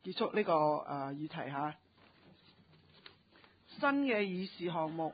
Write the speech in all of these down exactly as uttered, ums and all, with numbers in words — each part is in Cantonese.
結束呢、這個誒、呃、議題嚇。新嘅議事項目，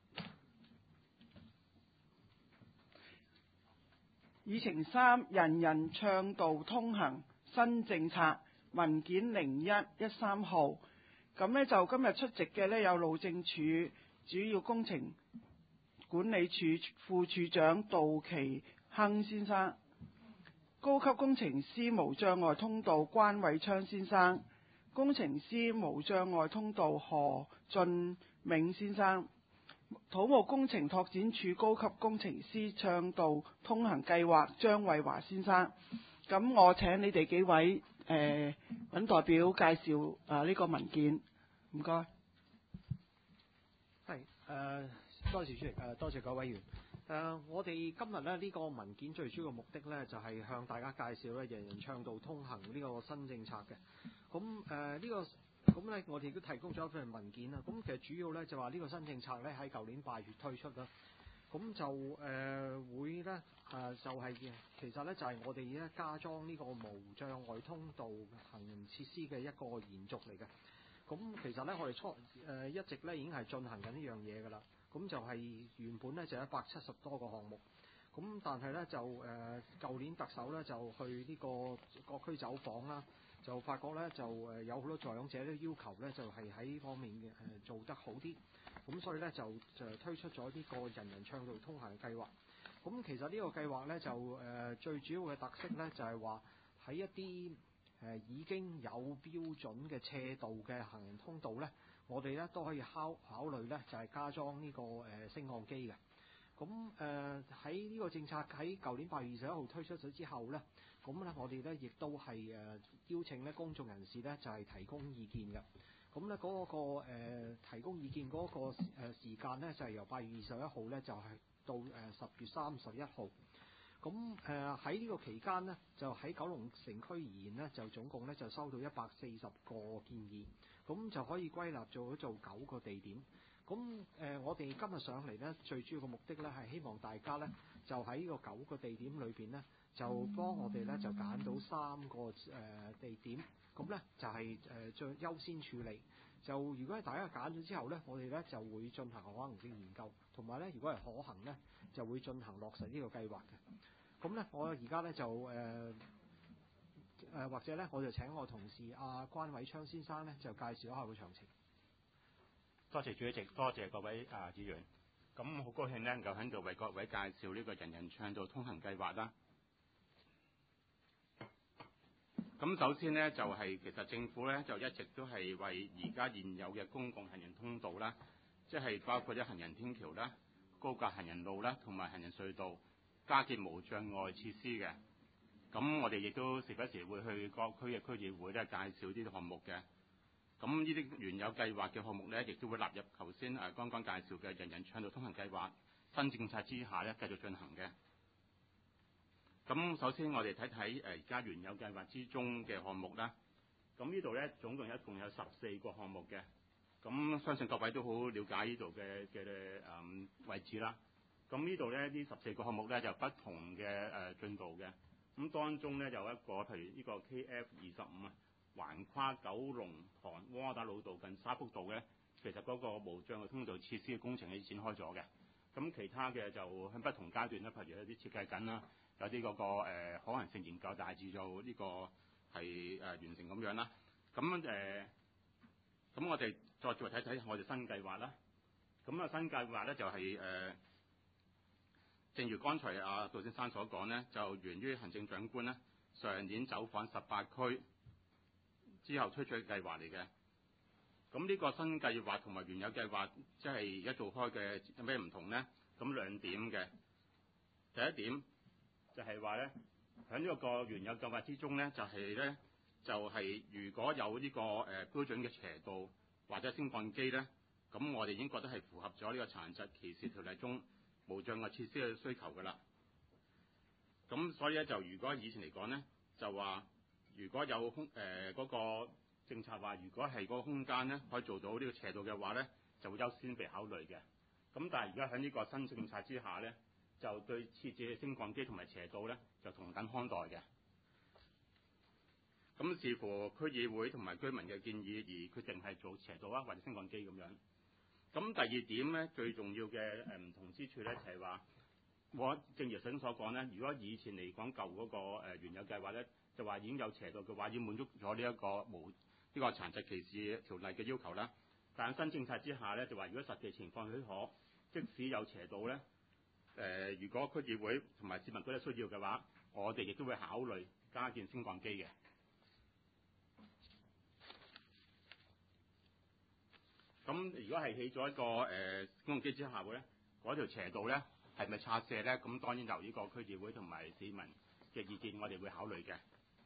議程三，人人暢道通行新政策文件零一一三號。咁呢，就今日出席嘅呢，有路政署主要工程管理處副處長杜其亨先生，高級工程師無障礙通道關偉昌先生，工程師無障礙通道何俊銘先生，土木工程拓展處高級工程師暢道通行計劃張慧華先生。咁我請你哋幾位誒揾、呃、代表介紹啊呢個文件，唔該。 係誒，多謝主席，誒多謝各位議員。誒、呃，我哋今日咧呢、這個文件最主要嘅目的咧，就係、是、向大家介紹咧人人暢道通行呢個新政策嘅。咁誒呢個咁咧，我哋都提供咗一份文件啦。咁其實主要咧就話呢個新政策咧喺舊年八月推出啦。咁就誒、呃、會咧誒、呃、就係、是、其實咧就係、是、我哋咧加裝呢個無障礙通道行人設施嘅一個延續嚟嘅。咁其實咧我哋初誒、呃、一直咧已經係進行緊呢樣嘢㗎啦。咁就係原本咧就一百七十多個項目，咁但係咧就誒舊、呃、年特首咧就去呢個各區走訪啦，就發覺咧就誒有好多在場者都要求咧就係喺呢方面嘅誒、呃、做得好啲，咁所以咧就就推出咗呢個人人暢道通行嘅計劃。咁其實呢個計劃咧就誒、呃、最主要嘅特色咧就係話喺一啲誒、呃、已經有標準嘅斜道嘅行人通道咧，我哋咧都可以考考慮咧，就係加裝呢個誒升降機嘅。咁誒喺呢個政策喺舊年八月二十一號推出咗之後咧，咁咧我哋咧亦都係誒邀請咧公眾人士咧就係提供意見嘅。咁咧嗰個誒提供意見嗰個誒時間咧就係由八月二十一號咧就係到誒十月三十一號。咁誒喺呢個期間呢，就喺九龍城區而言呢，就總共咧就收到一百四十個建議，咁就可以歸納做咗做九個地點。咁誒、呃，我哋今日上嚟呢，最主要嘅目的呢，係希望大家呢，就喺呢個九個地點裏邊呢，就幫我哋呢，就揀到三個誒、呃、地點，咁呢，就係誒最優先處理。就如果係大家揀咗之後呢，我哋呢，就會進行可行性研究，同埋呢，如果係可行呢，就會進行落實呢個計劃嘅。咁呢，我而家呢，就誒誒、呃呃、或者呢，我就請我同事阿、啊、關偉昌先生呢，就介紹一下個詳情。 多謝主席，多謝各位啊議員。咁好高興呢，能夠喺度為各位介紹呢個人人暢道通行計劃啦。咁首先呢，就係、是、其實政府呢，就一直都係為而家現有嘅公共行人通道啦，即係包括咗行人天橋啦、高架行人路啦同埋行人隧道加建無障礙設施嘅。咁我哋亦都時不時會去各區嘅區議會咧介紹呢啲項目嘅。咁呢啲原有計劃嘅項目咧，亦都會納入頭先誒剛剛介紹嘅人人暢道通行計劃新政策之下咧，繼續進行嘅。咁首先我哋睇睇誒而家原有計劃之中嘅項目啦。咁呢度咧總共一共有十四個項目嘅。咁相信各位都好了解呢度嘅嘅誒位置啦。咁呢度咧呢十四個項目咧就有不同嘅誒進度嘅。咁當中咧有一個譬如呢個 K F 二十五啊。橫跨九龍塘窩打老道近沙福道咧，其實嗰個無障礙通道設施嘅工程已經展開咗嘅。咁其他嘅就喺不同階段啦，譬如有啲設計緊啦，有啲嗰、那個、呃、可行性研究大致就呢個係誒、呃、完成咁樣啦。咁誒，咁、呃、我哋再再睇睇我哋新計劃啦。咁啊新計劃咧就係、是、誒、呃，正如剛才阿杜先生所講咧，就源於行政長官咧上年走訪十八區。之後推出嘅計劃嚟嘅，咁呢個新計劃同埋原有計劃即係而家做開嘅有咩唔同呢？咁兩點嘅，第一點就係話咧，喺呢個原有計劃之中咧，就係咧就係如果有呢個誒標準嘅斜道或者升降機咧，咁我哋已經覺得係符合咗呢個殘疾歧視條例中無障礙設施嘅需求㗎啦。咁所以咧就如果以前嚟講咧，就話。如果有空誒嗰、呃那個政策話，如果係嗰個空間咧可以做到呢個斜道嘅話咧，就會優先被考慮嘅。咁但係而家喺呢個新政策之下咧，就對設置升降機同埋斜道咧就同等看待嘅。 咁視乎區議會同埋居民嘅建議而決定係做斜道啊或者升降機咁樣。咁第二點咧，最重要嘅誒唔同之處咧，就係話我正如頭先所講咧，如果以前嚟講舊嗰個誒原有計劃咧，就話已經有斜道嘅話，已經滿足咗呢一個無呢個殘疾歧視條例嘅要求啦。但新政策之下咧，就話如果實際情況許可，即使有斜道咧，誒、呃、如果區議會同埋市民都有需要嘅話，我哋亦都會考慮加建升降機嘅。咁如果係起咗一個誒升降機之下會咧，嗰條斜道咧係咪拆卸咧？咁當然由呢個區議會同埋市民嘅意見，我哋會考慮嘅。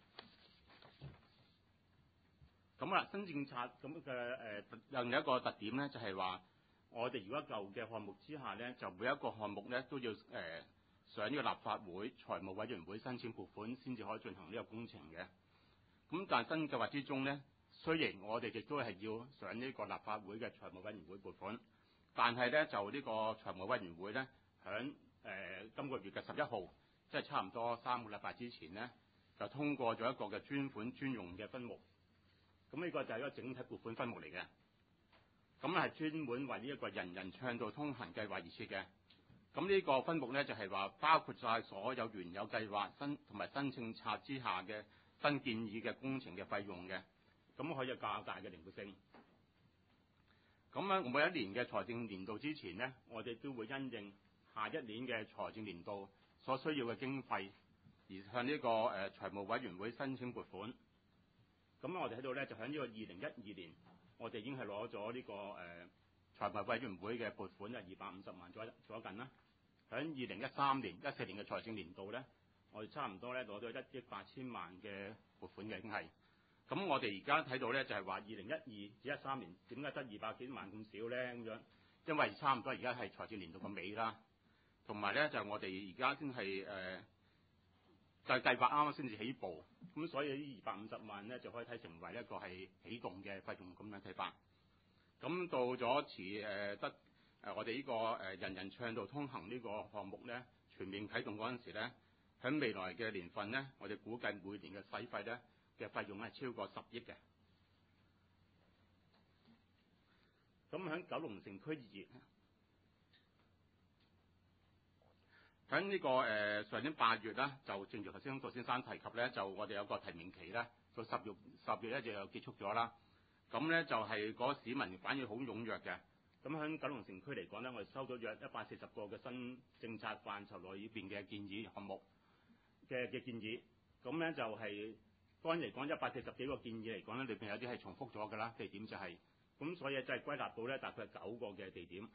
咁啊，新政策咁嘅誒另一個特點咧，就係話我哋如果舊嘅項目之下咧，就每一個項目咧都要誒、呃、上呢個立法會財務委員會申請撥款，先至可以進行呢個工程嘅。咁但係新計劃之中咧，雖然我哋亦都係要上呢個立法會嘅財務委員會撥款，但係咧就呢個財務委員會咧，響誒今個月嘅十一號，即係差唔多三個禮拜之前咧，就通過咗一個嘅專款專用嘅分目。咁呢個就係一個整體撥款分目嚟嘅。咁係專門為呢一個人人暢道通行計劃而設嘅。咁呢個分目咧就係話包括晒所有原有計劃新同埋新政策之下嘅新建議嘅工程嘅費用嘅。咁可以有較大嘅靈活性。咁咧，每一年嘅財政年度之前呢，我哋都會因應下一年嘅財政年度所需要嘅經費，而向呢個誒財務委員會申請撥款。咁我哋喺度咧，就喺呢個二零一二年，我哋已經係攞咗呢個誒財務委員會嘅撥款啊，二百五十萬左左近啦。喺二零一三年、一四年嘅財政年度咧，我哋差唔多咧攞咗一億八千萬嘅撥款嘅，已經係。咁我哋而家睇到咧，就係話二零一二至一三年點解得二百幾萬咁少咧？咁樣，因為差唔多而家係財政年度嘅尾啦，同埋咧就係我哋而家先係誒就係計劃啱啱先至起步，咁所以呢二百五十萬咧就可以睇成為一個係起動嘅費用咁樣睇法。咁到咗遲誒得誒我哋呢個誒人人暢道通行呢個項目咧全面啟動嗰陣時咧，喺未來嘅年份咧，我哋估計每年嘅使費咧嘅費用係超過十億嘅。咁喺九龍城區二，喺呢、這個誒、呃、上年八月啦，就正如頭先杜先生提及咧，就我哋有個提名期咧，到十月十月咧就又結束咗啦。咁咧就係、是、嗰市民反應好踴躍嘅。咁喺九龍城區嚟講咧，我哋收到約一百四十個嘅新政策範疇內邊嘅建議項目嘅嘅建議。咁咧就係、是、當然嚟講一百四十幾個建議嚟講咧，裏邊有啲係重複咗㗎啦，地點就係、是、咁，所以就係歸納到咧大概係九個嘅地點。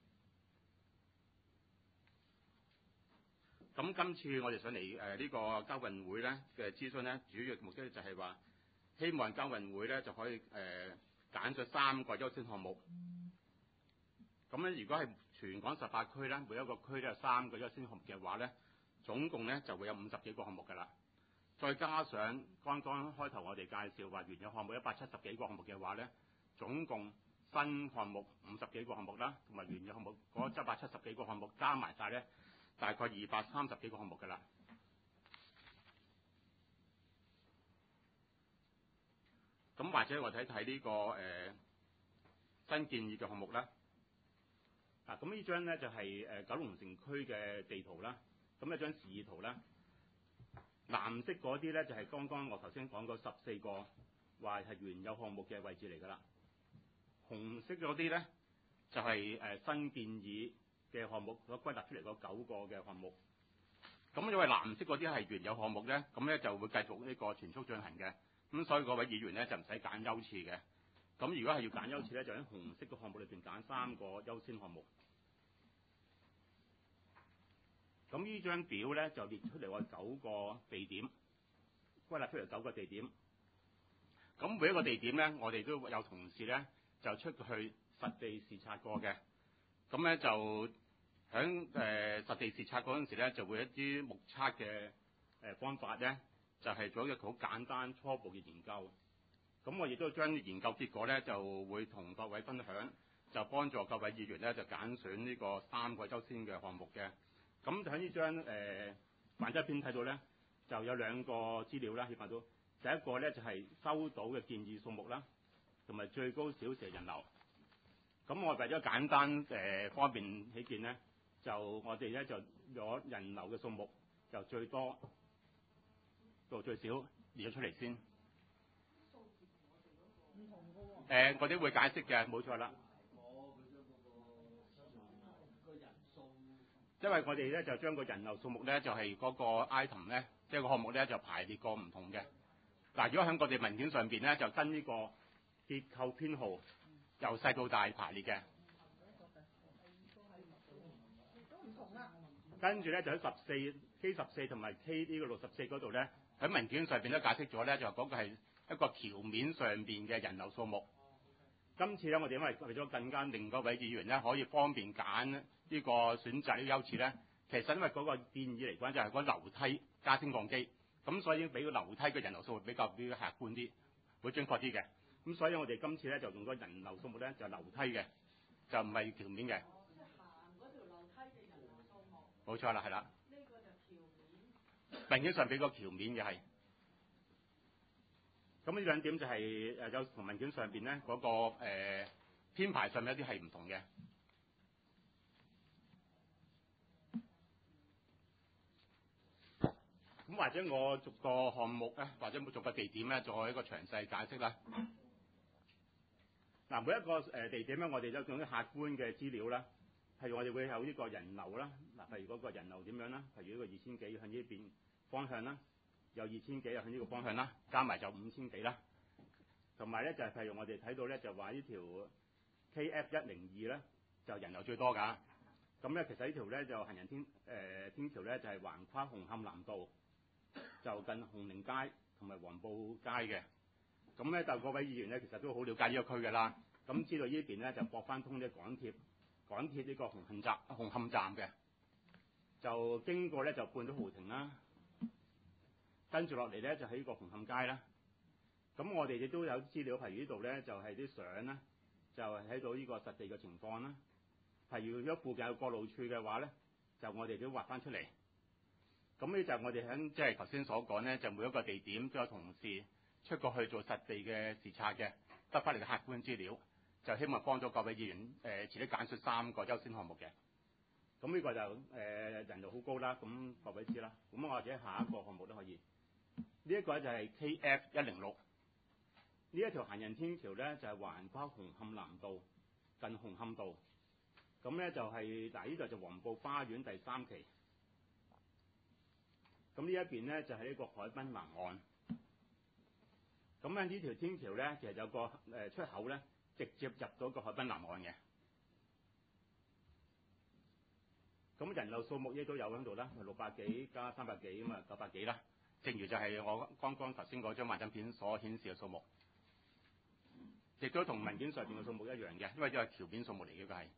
咁今次我哋上嚟誒呢個交運會咧嘅諮詢咧，主要目的就係話希望交運會咧就可以誒揀咗三個優先項目。咁咧如果係全港十八區咧，每一個區都有三個優先項目嘅話咧，總共咧就會有五十幾個項目㗎啦。再加上剛剛開頭我哋介紹話原有項目一百七十幾個項目嘅話咧，總共新項目五十幾個項目啦，同埋原有項目嗰一百七十幾個項目加埋晒咧，大概二百三十幾個項目㗎啦。咁或者我睇睇呢個誒、呃、新建議嘅項目啦。嗱，咁呢張咧就係誒九龍城區嘅地圖啦。咁一張示意圖啦。藍色嗰啲咧就係剛剛我頭先講過十四個話係原有項目嘅位置嚟㗎啦。紅色嗰啲咧就係誒新建議嘅項目所歸納出嚟嗰九個嘅項目。咁因為藍色嗰啲係原有項目咧，咁咧就會繼續呢個全速進行嘅。咁所以各位議員咧就唔使揀優次嘅。咁如果係要揀優次咧，就喺紅色嘅項目裏邊揀三個優先項目。咁呢張表咧就列出嚟我九個地點，歸納出嚟九個地點。咁每一個地點咧，我哋都有同事咧就出去實地視察過嘅。咁咧就喺誒、呃、實地視察嗰陣時咧，就會一啲目測嘅誒方法咧，就係、是、做一個好簡單初步嘅研究。咁我亦都將研究結果咧，就會同各位分享，就幫助各位議員咧就揀選呢個三個優先嘅項目嘅。咁就喺呢張誒幻燈片睇到咧，就有兩個資料啦，顯示到第一個咧就係、是、收到嘅建議數目啦，同埋最高小時人流。咁我為咗簡單誒、呃、方便起見咧，就我哋咧就攞人流嘅數目由最多到最少列咗出嚟先。誒、呃，我哋會解釋嘅，冇錯啦。因為我哋咧就將個人流數目咧就係、是、嗰個 item 咧，即係個項目咧就排列過唔同嘅。嗱，如果喺我哋文件上邊咧，就跟呢個結構編號由細到大排列嘅。跟住咧就喺十四 K 十四同埋 K 呢個六十四嗰度咧，喺文件上邊都解釋咗咧，就嗰個係一個橋面上邊嘅人流數目。今次咧，我哋因為為咗更加令嗰位議員咧可以方便揀呢個選擇呢個優次咧，其實因為嗰個建議嚟講就係嗰樓梯加升降機，咁所以俾個樓梯嘅人流數目比較比較客觀啲，會準確啲嘅。咁所以我哋今次咧就用個人流數目咧就係樓梯嘅，就唔係橋面嘅。 即係行嗰條樓梯嘅人流數目。 冇錯啦，係啦。 呢個就橋面。 文件上俾個橋面嘅係。咁呢兩點就係、是、誒有同文件上邊咧嗰個誒、呃、編排上面一啲係唔同嘅。咁或者我逐個項目咧，或者逐個地點咧，做一個詳細解釋啦。嗱，每一個誒地點咧，我哋都用啲客觀嘅資料啦。譬如我哋會有呢個人流啦，嗱，譬如嗰個人流點樣啦？譬如呢個二千幾向呢邊方向啦。有二千幾又向呢個方向啦，加埋就五千幾啦。同埋咧就係、是、譬如我哋睇到咧就話呢條 K F 一零二咧就人流最多㗎。咁咧其實呢條咧就行人天誒、呃、天橋咧就係、是、橫跨紅磡南道，就近紅寧街同埋黃埔街嘅。咁咧就各位議員咧其實都好了解呢個區㗎啦。咁知道呢邊咧就駁翻通啲港鐵，港鐵呢個紅磡站紅磡站嘅，就經過咧就半島豪庭啦。跟住落嚟咧就喺呢個紅磡街啦，咁我哋亦都有資料，譬如呢度咧就係啲相啦，就係睇到呢個實地嘅情況啦。譬如如果附近有過路處嘅話咧，就我哋都畫翻出嚟。咁呢就我哋喺即係頭先所講咧，就每一個地點都有同事出過去做實地嘅視察嘅，得翻嚟嘅客觀資料，就希望幫咗各位議員誒、呃、遲啲揀出三個優先項目嘅。咁呢個就誒、呃、人流好高啦，咁各位知啦。咁或者下一個項目都可以。呢一個咧就係 K F 一零六，呢一條行人天橋咧就係、是、橫跨紅磡南道近紅磡道，咁咧就係嗱呢度就黃埔花園第三期，咁呢一邊咧就係、是、呢個海濱南岸，咁咧呢條天橋咧其實有個誒、呃、出口咧直接入到個海濱南岸嘅，咁人流數目亦都有喺度啦，六百幾加三百幾咁啊九百幾啦。正如就係我剛剛頭先嗰張幻燈片所顯示嘅數目，亦都同文件上邊嘅數目一樣嘅，因為都係橋面數目嚟嘅，佢係。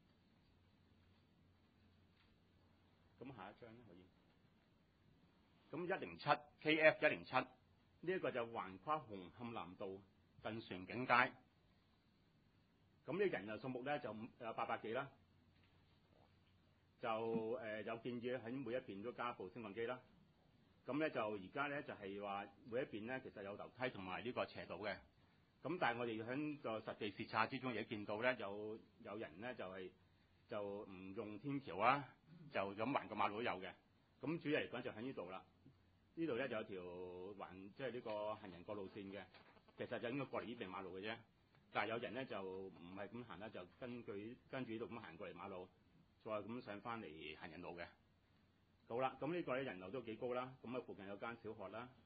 咁下一張咧可以。咁一零七 K F 一零七呢一個就橫跨紅磡南道近船景街。咁呢個人流數目咧就有八百幾啦，就誒、呃、有建議喺每一邊都加部升降機啦。咁咧就而家咧就係話每一邊咧其實有樓梯同埋呢個斜道嘅，咁但係我哋喺個實地視察之中亦都見到咧有有人咧就係、是、就唔用天橋啊，就咁橫個馬路都有嘅。咁主要嚟講就喺呢度啦，呢度咧就有條橫即係呢個行人過路線嘅，其實就應該過嚟呢邊馬路嘅啫。但係有人咧就唔係咁行啦，就根據跟住呢度咁行過嚟馬路，再咁上翻嚟行人路嘅。好啦，咁呢個咧人流都幾高啦，咁啊附近有間小學啦，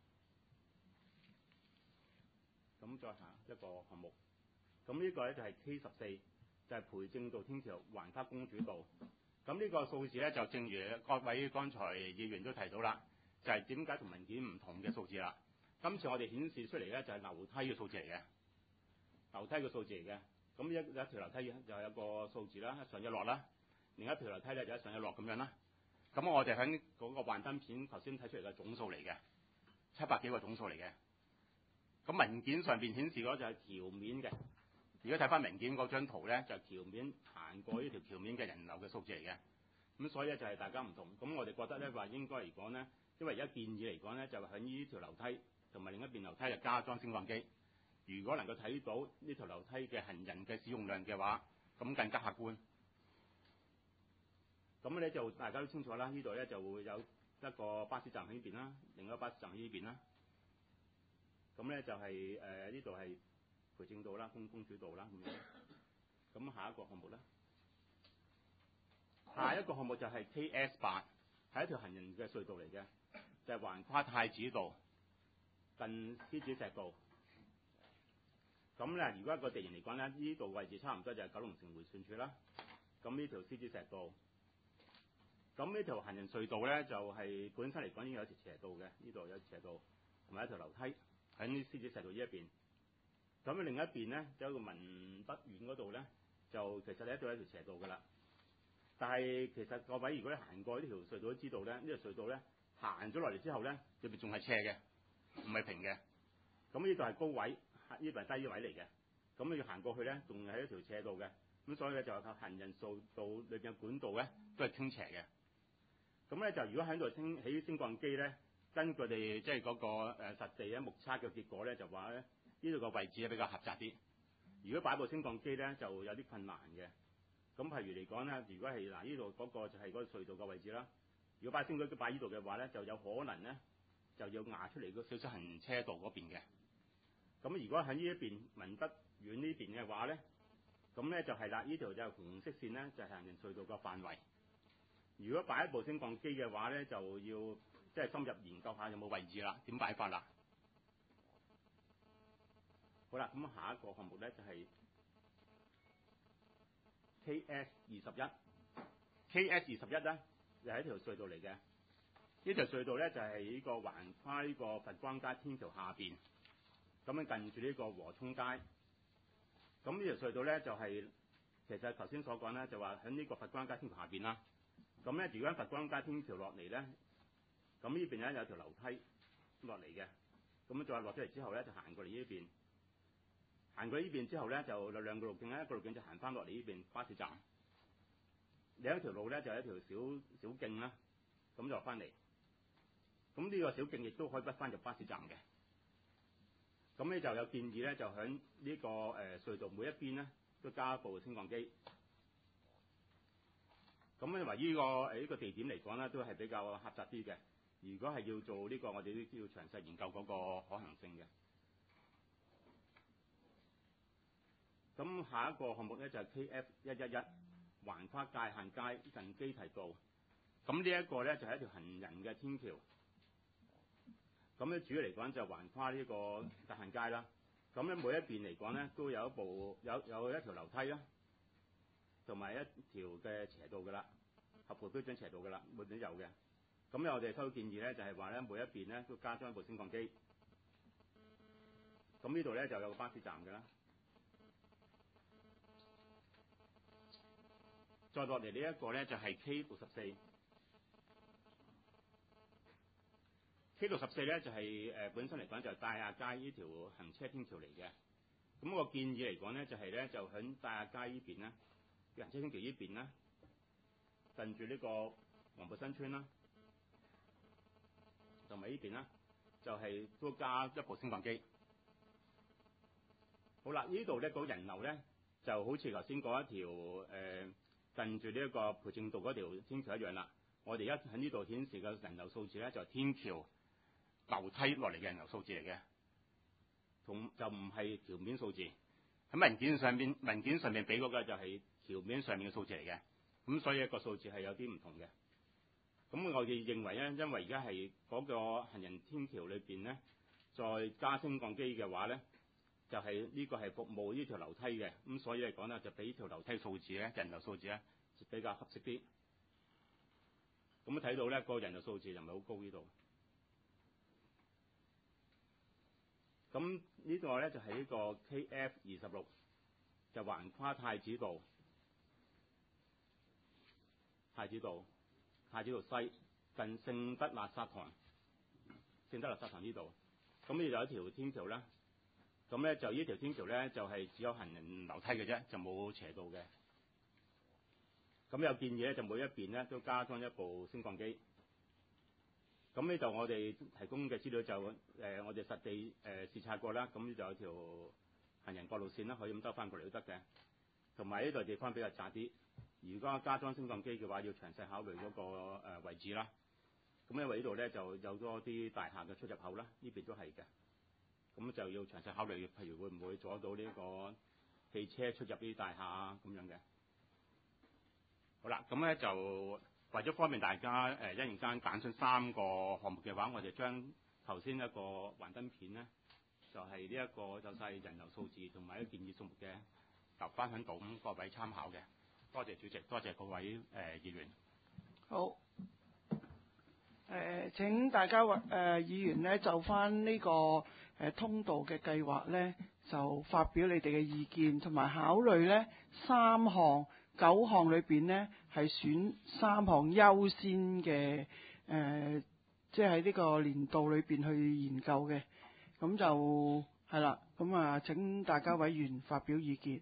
咁再下一個項目，咁呢個咧就係 K 十四，就係培正道天橋橫跨公主道，咁呢個數字咧就正如各位剛才議員都提到啦，就係點解同文件唔同嘅數字啦。今次我哋顯示出嚟咧就係樓梯嘅數字嚟嘅，樓梯嘅數字嚟嘅，咁一一條樓梯就有個數字啦，一上一落啦，另一條樓梯咧就一上一落咁樣啦。咁我哋喺嗰個幻燈片頭先睇出嚟嘅總數嚟嘅，七百幾個總數嚟嘅。咁文件上邊顯示嗰就係橋面嘅。如果睇翻文件嗰張圖咧，就係橋面行過呢條橋面嘅人流嘅數字嚟嘅。咁所以咧就係大家唔同。咁我哋覺得咧話應該嚟講咧，因為而家建議嚟講咧就喺呢條樓梯同埋另一邊樓梯就加裝升降機。如果能夠睇到呢條樓梯嘅行人嘅使用量嘅話，咁更加客觀。咁咧就大家都清楚啦，呢度咧就會有一個巴士站喺呢邊啦，另一個巴士站喺呢邊啦。咁咧就係誒呢度係培正道啦、公公主道啦咁樣。咁下一個項目咧，下一個項目就係 K S 八，係一條行人嘅隧道嚟嘅，就係、是、橫跨太子道近獅子石道。咁咧，如果一個地形嚟講咧，呢度位置差唔多就係九龍城迴旋處啦。咁呢條獅子石道，咁呢條行人隧道咧就係、是、本身嚟講已經有一條斜道嘅，呢度有一條斜道同埋一條樓梯喺呢獅子石道呢一邊。咁另一邊咧，有一個民德苑嗰度咧，就其實呢一度有一條斜道噶啦。但係其實各位如果你行過呢條隧道都知道咧，呢條隧道咧行咗落嚟之後咧，裏邊仲係斜嘅，唔係平嘅。咁呢度係高位。呢度係低位嚟嘅，咁你要行過去咧，仲係一條斜道嘅，咁所以咧就係行人隧道裏邊嘅管道咧都係傾斜嘅。咁咧就如果喺度升起升降機咧，根據佢哋即係嗰個誒實地咧目測嘅結果咧，就話咧呢度個位置咧比較狹窄啲。如果擺部升降機咧就有啲困難嘅。咁譬如嚟講咧，如果係嗱呢度嗰個就係嗰個隧道嘅位置啦。如果擺升降機擺呢度嘅話咧，就有可能咧就要壓出嚟個小小行車道嗰邊嘅。咁如果喺呢一邊民德苑呢邊嘅話咧，咁咧就係啦，呢條就係紅色線咧，就係行人隧道個範圍。如果擺一部升降機嘅話咧，就要即係深入研究下有冇位置啦，點擺法啦。好啦，咁下一個項目咧就係 K S 二十一。K S 二十一咧就係一條隧道嚟嘅。呢條隧道咧就係呢個橫跨呢個佛光街天橋下邊。咁樣近住呢個和涌街，咁呢條隧道咧就係、是、其實頭先所講咧，就話喺呢個佛光街天橋下邊啦。咁咧，如果喺佛光街天橋落嚟咧，咁呢邊咧有條樓梯落嚟嘅，咁再落咗嚟之後咧，就行過嚟呢邊，行過呢邊之後咧，就有兩個路徑咧，一個路徑就行翻落嚟呢邊巴士站，另一條路咧就係一條小小徑啦，咁就翻嚟。咁呢個小徑亦都可以不翻入巴士站嘅。咁咧就有建議咧，就喺呢個誒隧道每一邊咧都加一部升降機。咁因為呢個誒呢個地點嚟講咧，都係比較狹窄啲嘅。如果係要做呢個，我哋都要詳細研究嗰個可行性嘅。咁下一個項目咧就係 K F 一一一橫跨界限街近基堤道。咁呢一個咧就係一條行人嘅天橋。咁咧主要嚟講就橫跨呢個界限街啦。咁咧每一邊嚟講咧都有一部有有一條樓梯啦，同埋一條嘅斜道噶啦，合乎標準斜道噶啦，每邊都有嘅。咁咧我哋收到建議咧就係話咧每一邊咧都加裝一部升降機。咁呢度咧就有個巴士站噶啦。再落嚟呢一個咧就係 K 六十四。K 六十四咧就係、是、誒、呃、本身嚟講就係大亞街呢條行車天橋嚟嘅。咁我建議嚟講咧就係、是、咧就喺大亞街呢邊咧，行車天橋呢邊咧，近住呢個黃埔新村啦，同埋呢邊啦，就係、是、都加一部升降機。好啦，呢度咧嗰人流咧就好似頭先嗰一條誒、呃、近住呢一個培正道嗰條天橋一樣啦。我哋而家喺呢度顯示嘅人流數字咧就係、是、天橋樓梯落嚟嘅人流數字嚟嘅，同就唔係橋面數字。喺文件上面，文件上面俾嗰個就係橋面上面嘅數字嚟嘅，咁所以一個數字係有啲唔同嘅。咁我哋認為咧，因為而家係嗰個行人天橋裏邊咧，再加升降機嘅話咧，就係、是、呢個係服務呢條樓梯嘅，咁所以嚟講咧，就俾呢條樓梯數字咧，人流數字咧比較合適啲。咁睇到咧，個人流數字就唔係好高呢度。咁呢個咧就係呢個 K F 二十六，就橫跨太子道、太子道、太子道西近聖德肋撒堂、聖德肋撒堂呢度。咁呢度有一條天橋啦。咁咧就呢條天橋咧就係、是、只有行人樓梯嘅啫，就冇斜道嘅。咁有建議咧，就每一邊咧都加裝一部升降機。 咁呢度我哋提供嘅資料就誒、呃、我哋實地誒、呃、視察過啦，咁呢度有條行人過路線啦，可以咁兜翻過嚟都得嘅。同埋呢度地方比較窄啲，如果加裝升降機嘅話，要詳細考慮嗰個誒位置啦。咁因為呢度咧就有多啲大廈嘅出入口啦，呢邊都係嘅。咁就要詳細考慮，譬如會唔會阻到呢個汽車出入呢啲大廈啊咁樣嘅。好啦，咁咧就為咗方便大家誒一陣間揀出三個項目嘅話，我哋將頭先一個幻燈片咧，就係呢一個就係人流數字同埋一個建議數目嘅留翻喺度，咁各位參考嘅。多謝主席，多謝各位誒、呃、議員。 好。誒、呃、請大家誒、呃、議員咧就翻呢、這個誒、呃、通道嘅計劃咧，就發表你哋嘅意見，同埋考慮咧三項九項裏邊咧係選三項優先嘅誒，即係喺呢個年度裏邊去研究嘅。咁就係啦，咁啊請大家委員發表意見。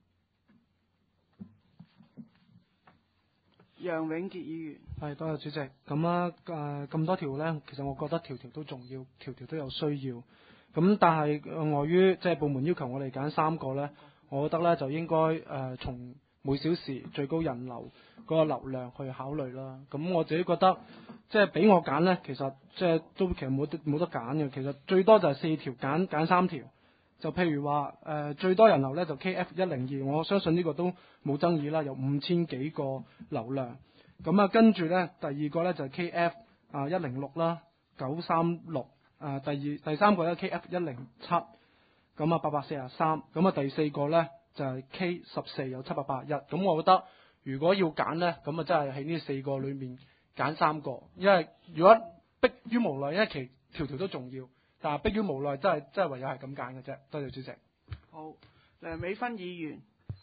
楊永傑議員。 係，多謝主席。咁啊誒咁多條咧，其實我覺得條條都重要，條條都有需要。咁但係礙於即係部門要求我哋揀三個咧，我覺得咧就應該誒、呃、從每小時最高人流嗰個流量去考慮啦。咁我自己覺得即係俾我揀咧，其實即係都其實冇得冇得揀嘅。其實最多就係四條，揀揀三條。就譬如話誒、呃、最多人流咧就 K F 一零二，我相信呢個都冇爭議啦，有五千幾個流量。咁啊跟住咧第二個咧就係 K F 啊一零六啦，九三六啊，第二第三個咧 K F 一零七，咁啊八百四十三，咁啊第四個咧就係 K 十四有七百八十一。咁我覺得如果要揀咧，咁啊真係喺呢四個裏面揀三個，因為如果迫於無奈，因為其條條都重要。但係迫於無奈，真係真係唯有係咁揀嘅啫。多謝主席。 好，梁美芬議員。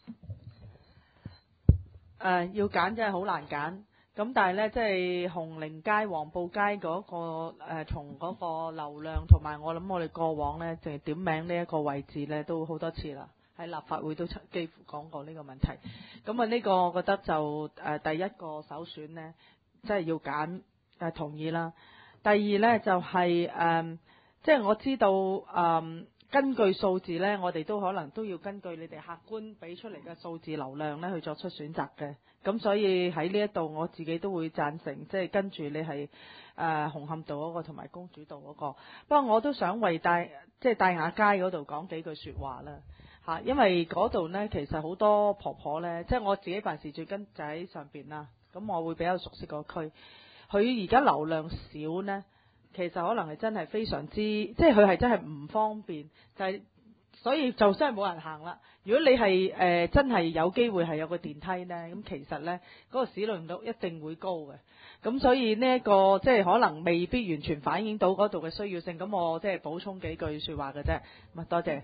誒、呃、要揀真係好難揀，咁但係咧，即係紅菱街、黃埔街嗰、那個誒、呃，從嗰個流量同埋我諗我哋過往咧，淨係點名呢一個位置咧，都好多次啦，喺立法會都幾乎講過呢個問題。咁啊，呢個我覺得就誒、呃、第一個首選咧，即係要揀誒、呃、同意啦。第二咧就係、是、誒。呃即係我知道，誒、嗯、根據數字呢，我哋都可能都要根據你哋客觀俾出嚟嘅數字流量呢去作出選擇嘅。咁所以喺呢一度，我自己都會贊成，即係跟住你係誒、呃、紅磡道嗰個同埋公主道嗰個。不過我都想為大即係大雅街嗰度講幾句説話啦嚇，因為嗰度呢，其實好多婆婆呢，即係我自己辦事處跟就喺上邊啦，咁我會比較熟悉個區。佢而家流量少呢。其實可能係真係非常之，即係佢係真係唔方便，就係、是、所以就真係冇人行啦。如果你係誒、呃、真係有機會係有個電梯呢，咁其實呢嗰、那個使用率一定會高嘅。咁所以呢、這、一個即係可能未必完全反映到嗰度嘅需要性。咁我即係補充幾句説話嘅啫。咁啊，多謝。誒、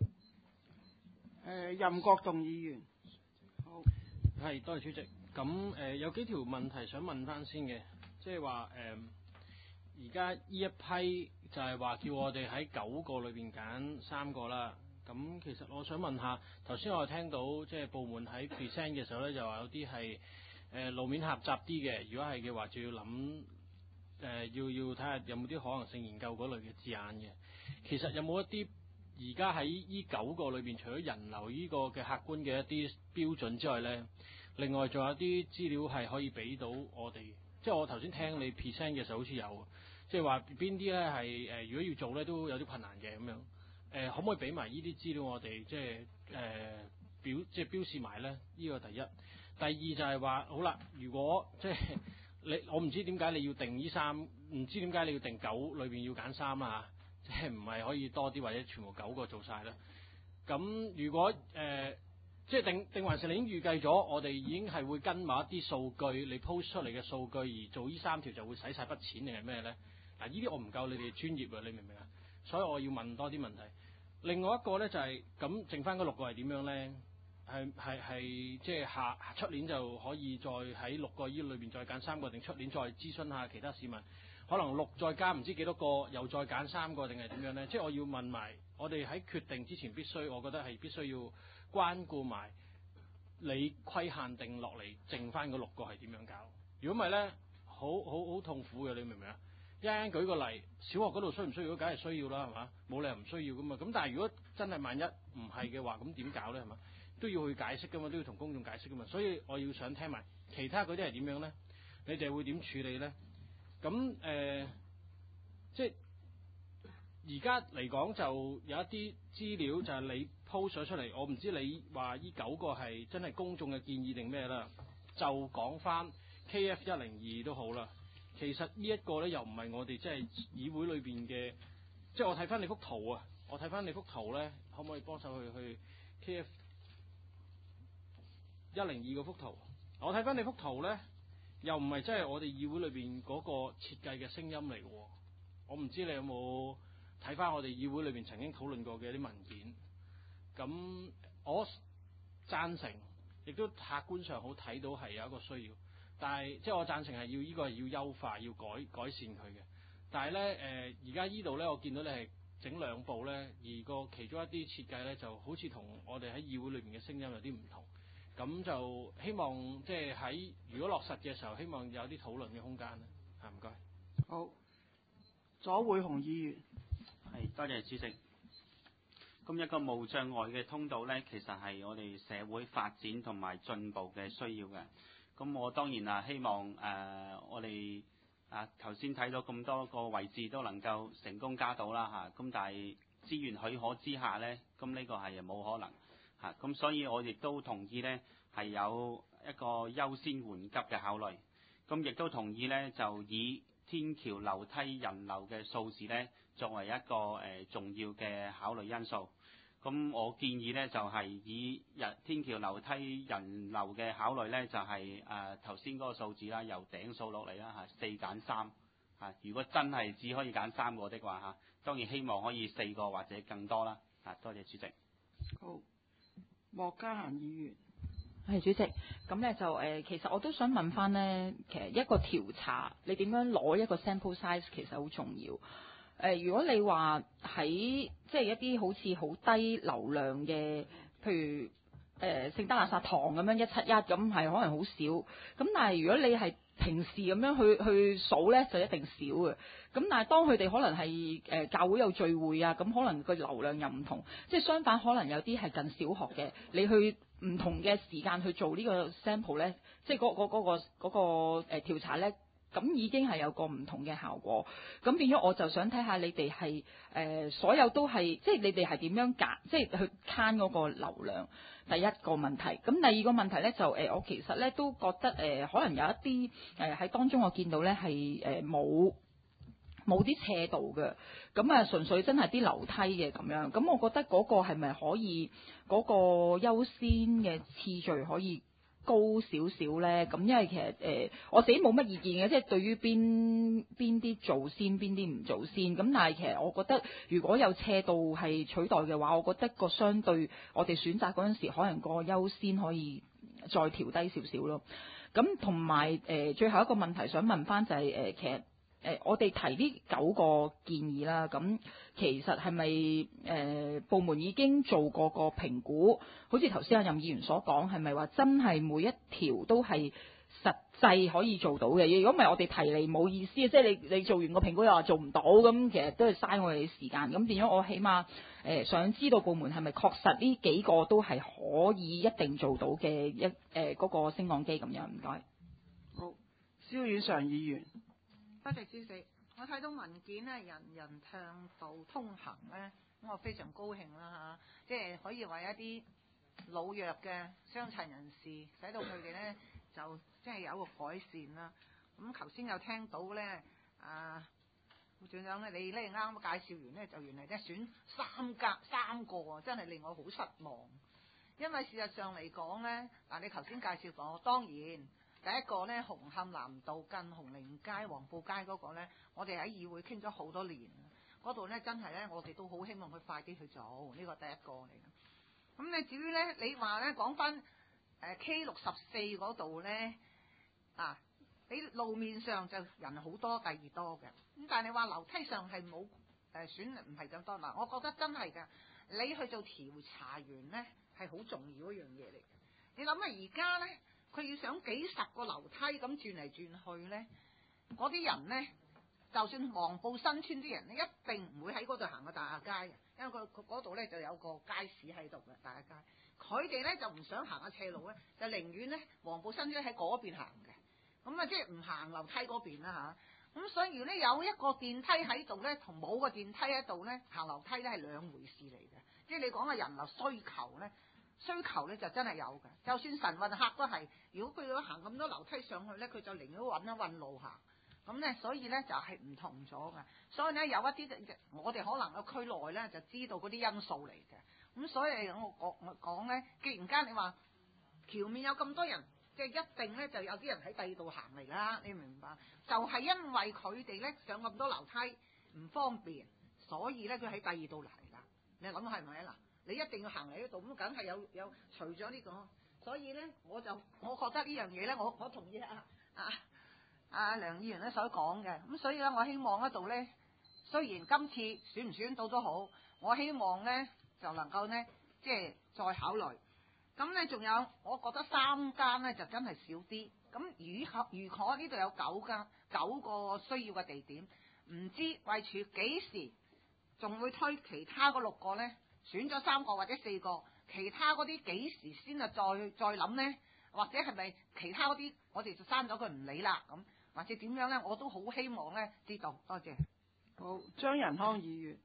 呃，任國棟議員。好。 係，多謝主席。咁誒、呃、有幾條問題想問翻先嘅，即係話誒。呃而家呢一批就係話叫我哋喺九個裏邊揀三個啦。咁其實我想問下，頭先我聽到即係部門喺 present 嘅時候咧，就話有啲係誒路面狹窄啲嘅。如果係嘅話，就要諗誒、呃、要要睇下有冇啲可能性研究嗰類嘅字眼嘅。其實有冇一啲而家喺呢九個裏邊，除咗人流呢個嘅客觀嘅一啲標準之外咧，另外仲有啲資料係可以俾到我哋？即係我頭先聽你 present 嘅時候好似有。即係話邊啲咧係誒，如果要做咧都有啲困難嘅咁樣。誒、呃，可唔可以俾埋呢啲資料我哋即係誒、呃、表即係標示埋咧？呢、這個第一。第二就係話好啦，如果即係你我唔知點解你要定呢三，唔知點解你要定九裏邊要揀三啊？即係唔係可以多啲或者全部九個做晒咧？咁如果誒、呃、即係定定還是你已經預計咗我哋已經係會跟某一啲數據你 post 出嚟嘅數據而做呢三條就會使晒筆錢定係咩咧？嗱，呢啲我唔夠你哋專業啊，你明唔明啊？所以我要問多啲問題。另外一個咧就係、是、咁，剩翻嗰六個係點樣咧？係係係即係下出年就可以再喺六個依裏邊再揀三個，定出年再諮詢下其他市民？可能六再加唔知幾多個，又再揀三個定係點樣咧？即係我要問埋，我哋喺決定之前必須，我覺得係必須要關顧埋你規限定落嚟，剩翻嗰六個係點樣搞？如果唔係咧，好好好痛苦嘅，你明唔明啊？ 一陣舉個例，小學嗰度需唔需要？梗係需要啦，係嘛？冇理由唔需要噶嘛。咁但係如果真係萬一唔係嘅話，咁點搞咧？係嘛？都要去解釋噶嘛，都要同公眾解釋噶嘛。所以我要想聽埋其他嗰啲係點樣咧？你哋會點處理咧？咁誒、呃，即係而家嚟講就有一啲資料就係你 post 咗出嚟，我唔知你話呢九個係真係公眾嘅建議定咩啦？就講翻 K F 一零二都好啦。其實呢一個咧又唔係我哋即係議會裏邊嘅，即係我睇翻你幅圖啊，我睇翻你幅圖咧，可唔可以幫手去去 K F 一零二嗰幅圖？我睇翻你幅圖咧，又唔係真係我哋議會裏邊嗰個設計嘅聲音嚟嘅喎。我唔知你有冇睇翻我哋議會裏邊曾經討論過嘅啲文件。咁我贊成，亦都客觀上好睇到係有一個需要。但係即係我贊成係要呢個係要優化，要改改善佢嘅。但係咧誒，而家依度咧，我見到你係整兩步咧，而個其中一啲設計咧，就好似同我哋喺議會裏邊嘅聲音有啲唔同。咁就希望即係喺如果落實嘅時候，希望有啲討論嘅空間咧。嚇，唔該。 好，左會雄議員。 係，多謝主席。咁一個無障礙嘅通道咧，其實係我哋社會發展同埋進步嘅需要嘅。咁我當然啊，希望誒、呃、我哋啊頭先睇到咁多個位置都能夠成功加到啦嚇。咁、啊、但係資源許可之下咧，咁呢個係冇可能嚇。咁、啊、所以我亦都同意咧，係有一個優先緩急嘅考慮。咁亦都同意咧，就以天橋樓梯人流嘅數字咧，作為一個誒、呃、重要嘅考慮因素。咁我建議咧就係、是、以日天橋樓梯人流嘅考慮咧，就係誒頭先嗰個數字啦，由頂數落嚟啦嚇，四揀三嚇。如果真係只可以揀三個的話嚇，當然希望可以四個或者更多啦嚇。多謝主席。 好，莫家嫻議員。 係主席，咁咧就誒、呃，其實我都想問翻咧，其實一個調查你點樣攞一個 sample size 其實好重要。誒、呃，如果你話喺即係一啲好似好低流量嘅，譬如誒、呃、聖德肋撒堂咁樣一七一咁，係可能好少。咁但係如果你係平時咁樣去去數咧，就一定少嘅。咁但係當佢哋可能係誒、呃、教會有聚會啊，咁可能個流量又唔同。即係相反，可能有啲係近小學嘅，你去唔同嘅時間去做呢個 sample 咧，即係嗰嗰嗰個嗰、嗰個誒、呃、調查咧。咁已經係有個唔同嘅效果，咁變咗我就想睇下你哋係誒所有都係，即係你哋係點樣揀，即係去慳嗰個流量。第一個問題，咁第二個問題咧就誒、呃，我其實咧都覺得誒、呃，可能有一啲誒喺當中我見到咧係誒冇冇啲斜度嘅，咁啊純粹真係啲樓梯嘅咁樣，咁我覺得嗰個係咪可以嗰、嗰個優先嘅次序可以高少少咧？咁因為其實誒、呃、我自己冇乜意見嘅，即係對於邊邊啲做先，邊啲唔做先。咁但係其實我覺得如果有斜度係取代嘅話，我覺得個相對我哋選擇嗰陣時，可能個優先可以再調低少少咯。咁同埋誒最後一個問題想問翻就係、是、誒、呃、其實誒、呃、我哋提呢九個建議啦，咁其實係咪誒部門已經做過個評估？好似頭先阿任議員所講，係咪話真係每一條都係實際可以做到嘅？如果唔係，我哋提嚟冇意思，即係你你做完個評估又話做唔到，咁其實都係嘥我哋時間。咁變咗我起碼誒、呃、想知道部門係咪確實呢幾個都係可以一定做到嘅一誒嗰、呃那個升降機咁樣。唔該。 好，蕭婉常議員。 多謝主席。我睇到文件咧，人人暢道通行咧，咁我非常高興啦嚇，即係可以為一啲老弱嘅傷殘人士，使到佢哋咧就即係有個改善啦。咁頭先有聽到咧，啊副長長咧，你咧啱啱介紹完咧，就原嚟咧選三格三個啊，真係令我好失望。因為事實上嚟講咧，嗱你頭先介紹過，當然。第一個咧，紅磡南道近紅菱街、黃埔街嗰個咧，我哋喺議會傾咗好多年，嗰度咧真係咧，我哋都好希望佢快啲去做，呢個第一個嚟嘅。咁你至於咧，你話咧講翻誒 K 六十四嗰度咧，啊，你路面上就人好多，第二多嘅，咁但係你話樓梯上係冇誒選唔係咁多嗱，我覺得真係㗎，你去做調查員咧係好重要一樣嘢嚟嘅。你諗下而家咧。佢要想幾十個樓梯咁轉嚟轉去咧，嗰啲人咧就算黃埔新村啲人咧，一定唔會喺嗰度行個大亞街嘅，因為佢佢嗰度咧就有個街市喺度嘅大亞街。佢哋咧就唔想行下斜路咧，就寧願咧黃埔新村喺嗰邊行嘅。咁啊，即係唔行樓梯嗰邊啦嚇。咁所以咧有一個電梯喺度咧，同冇個電梯喺度咧，行樓梯咧係兩回事嚟嘅。即係你講嘅人流需求咧，需求咧就真係有嘅。就算晨運客都係，如果佢要行咁多樓梯上去咧，佢就寧願揾一揾路行。咁咧，所以咧就係唔同咗嘅。所以咧有一啲我哋可能個區內咧就知道嗰啲因素嚟嘅。咁所以我講我講咧，既然間你話橋面有咁多人，即係一定咧就有啲人喺第二度行嚟啦。你明唔明白？就係因為佢哋咧上咁多樓梯唔方便，所以咧佢喺第二度嚟啦。你諗係咪啊？嗱，你一定要行嚟呢度，咁梗係有有除咗呢個。所以咧，我就我覺得呢樣嘢咧，我我同意啊啊啊梁議員咧所講嘅。咁所以咧，我希望嗰度咧，雖然今次選唔選到都好，我希望咧就能夠咧即係再考慮。咁咧仲有，我覺得三間咧就真係少啲。咁如果如果呢度有九間九個需要嘅地點，唔知衛署幾時仲會推其他嗰六個咧？選咗三個或者四個，其他嗰啲幾時先啊？再再諗呢？或者係咪其他嗰啲我哋就刪咗佢唔理啦？咁或者點樣咧？我都好希望咧知道。多謝。 好，張仁康議員。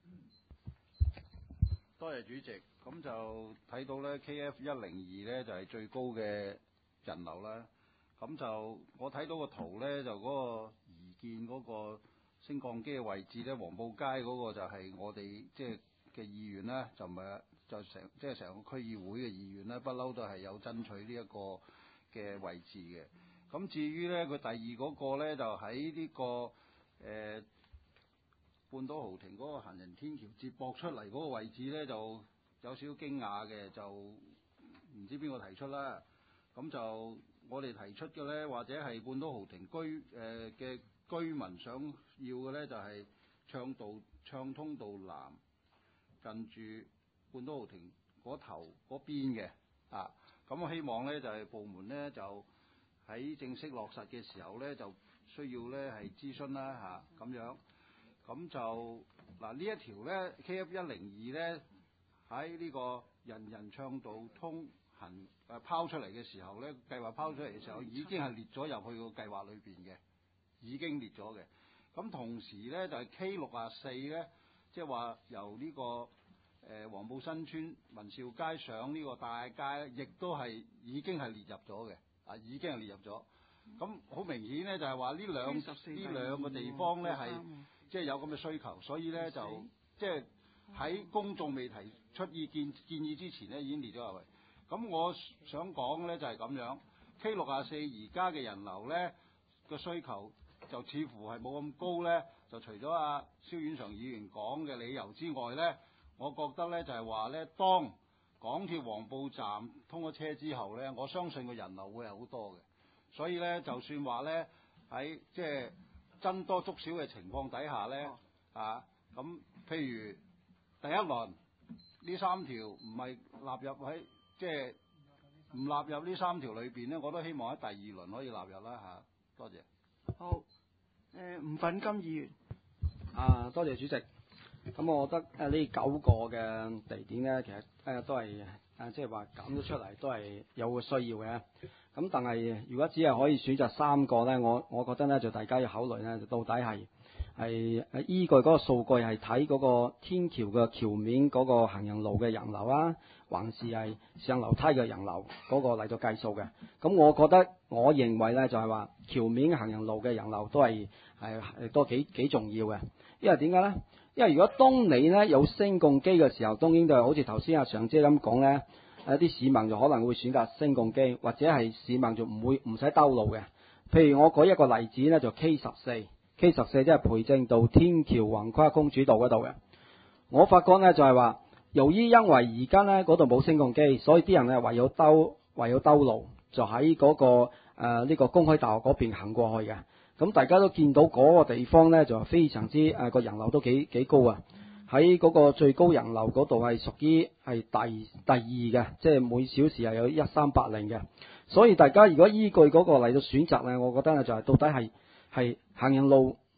多謝主席。咁就睇到咧 K F 一零二咧就係最高嘅人流啦。咁就我睇到個圖咧，就嗰個移建嗰個升降機嘅位置咧，黃埔街嗰個就係我哋即係嘅意願啦，就唔係就成即係成個區議會嘅意願啦，不嬲都係有爭取呢一個嘅位置嘅。咁至於咧，佢第二嗰個咧就喺呢、這個誒、呃、半島豪庭嗰個行人天橋接駁出嚟嗰個位置咧，就有少少驚訝嘅，就唔知邊個提出啦。咁就我哋提出嘅咧，或者係半島豪庭居誒嘅、呃、居民想要嘅咧，就係、是、暢道暢通道南近住半島豪庭嗰頭嗰邊嘅啊。咁我希望咧就係、是、部門咧就喺正式落實嘅時候咧，就需要咧係諮詢啦嚇咁樣。咁就嗱呢一條咧 K F 一零二咧。喺呢個人人暢道通行誒拋出嚟嘅時候咧，計劃拋出嚟嘅時候已經係列咗入去個計劃裏邊嘅，已經列咗嘅。咁同時咧就係、是、K 六啊四咧，即係話由呢、這個誒、呃、黃埔新村文兆街上呢個大街咧，亦都係已經係列入咗嘅，啊已經係列入咗。咁好明顯咧就係話呢兩呢兩個地方咧係即係有咁嘅需求，所以咧就即係喺公眾未提出意見建議之前咧，已經列咗入去。咁我想講咧就係咁樣 ，K 六啊四而家嘅人流咧個需求就似乎係冇咁高咧。就除咗阿蕭遠常議員講嘅理由之外咧，我覺得咧就係話咧，當港鐵黃埔站通咗車之後咧，我相信個人流會係好多嘅。所以咧，就算話咧喺即係僧多粥少嘅情況底下咧，啊咁譬如第一輪呢三條唔係納入喺即係唔納入呢三條裏邊咧，我都希望喺第二輪可以納入啦嚇。多謝。 好，誒吳粉金議員。 啊，多謝主席。咁我覺得誒呢九個嘅地點咧，其實誒都係誒即係話揀咗出嚟都係有個需要嘅。咁但係如果只係可以選擇三個咧，我我覺得咧就大家要考慮咧，就到底係係誒依據嗰個數據係睇嗰個天橋嘅橋面嗰個行人路嘅人流啊，還是係上樓梯嘅人流嗰個嚟到計數嘅。咁我覺得我認為咧就係話橋面行人路嘅人流都係係係都幾幾重要嘅。因為點解咧？因為如果當你咧有升降機嘅時候，當然就係好似頭先阿常姐咁講咧。有啲市民就可能會選擇升降機，或者係市民就唔會唔使兜路嘅。譬如我舉一個例子咧，就 K 十四，K 十四即係培正道天橋橫跨公主道嗰度嘅。我發覺咧就係話，由於因為而家咧嗰度冇升降機，所以啲人咧唯有兜唯有兜路，就喺嗰、嗰個誒呢、呃呢個公開大學嗰邊行過去嘅。咁大家都見到嗰個地方咧就非常之誒個、呃、人流都幾幾高啊！喺嗰個最高人流嗰度係屬於係第第二嘅，即係每小時係有一三八零嘅。所以大家如果依據嗰個嚟到選擇咧，我覺得咧就係到底係係行人路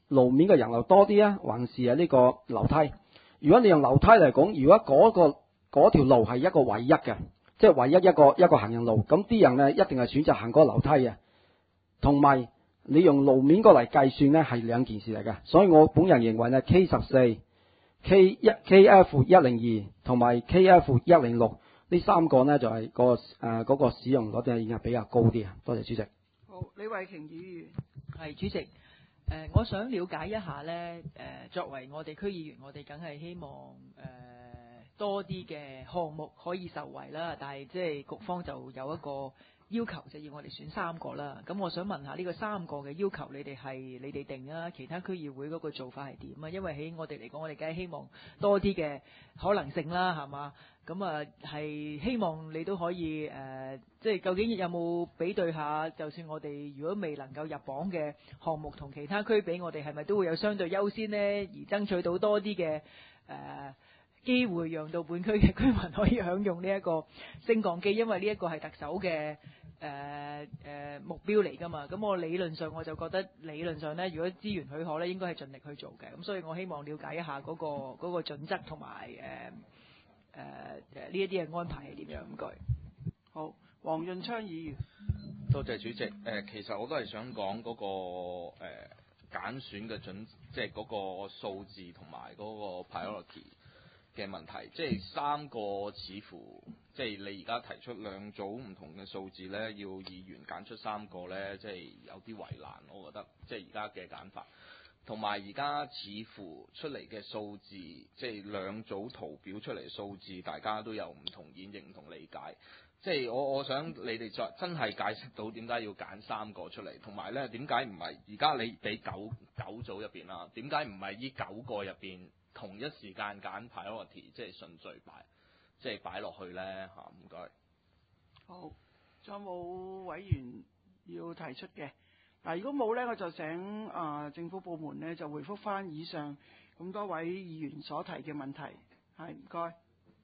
路面嘅人流多啲啊，還是係呢個樓梯？如果你用樓梯嚟講，如果嗰、個嗰條路係一個唯一嘅，即係唯一一個一個行人路，咁啲人咧一定係選擇行嗰個樓梯嘅。同埋你用路面過嚟計算咧係兩件事嚟嘅，所以我本人認為咧 K 十四、K 一、K F 一零二同埋 K F 一零六呢三個呢，就係、個誒嗰、呃嗰個使用率咧已經係比較高啲啊。多謝主席。 好，李慧瓊議員。 係主席，誒、呃，我想了解一下咧，誒、呃，作為我哋區議員，我哋梗係希望誒、呃、多啲嘅項目可以受惠啦，但係即係局方就有一個要求，就要我哋選三個啦。咁我想問下呢個三個嘅要求，你哋係你哋定啊？其他區議會嗰個做法係點啊？因為喺我哋嚟講，我哋梗係希望多啲嘅可能性啦，係嘛？咁啊，係希望你都可以誒、呃，即係究竟有冇比對下？就算我哋如果未能夠入榜嘅項目，同其他區比，我哋係咪都會有相對優先呢？而爭取到多啲嘅誒機會，讓到本區嘅居民可以享用呢一個升降機，因為呢一個係特首嘅誒誒目標嚟㗎嘛。咁我理論上我就覺得理論上呢，如果資源許可呢，應該係盡力去做嘅。咁所以我希望了解一下嗰、嗰個嗰、嗰個準則同埋誒。呃誒誒呢一啲嘅安排係點樣？唔該。 好，黃潤昌議員。 多謝主席。誒、呃，其實我都係想講嗰、那個誒揀、呃、選嘅準，即係嗰個數字同埋嗰個 priority 嘅問題。即係三個似乎，即係你而家提出兩組唔同嘅數字咧，要議員揀出三個咧，即係有啲為難。我覺得，即係而家嘅揀法。同埋而家似乎出嚟嘅數字，即係兩組圖表出嚟數字，大家都有唔同演繹、唔同理解。即係我我想你哋再真係解釋到點解要揀三個出嚟，同埋咧點解唔係而家你俾九九組入邊啦？點解唔係呢九個入邊同一時間揀 priority，即係順序擺，即係擺落去咧嚇？唔該。 好，仲有冇委員要提出嘅？嗱，如果冇咧，我就請啊、呃、政府部門咧就回覆翻以上咁多位議員所提嘅問題，係唔該。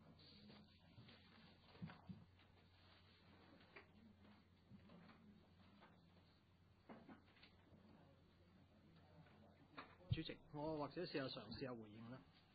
主席，我或者試下嘗試下回應啦。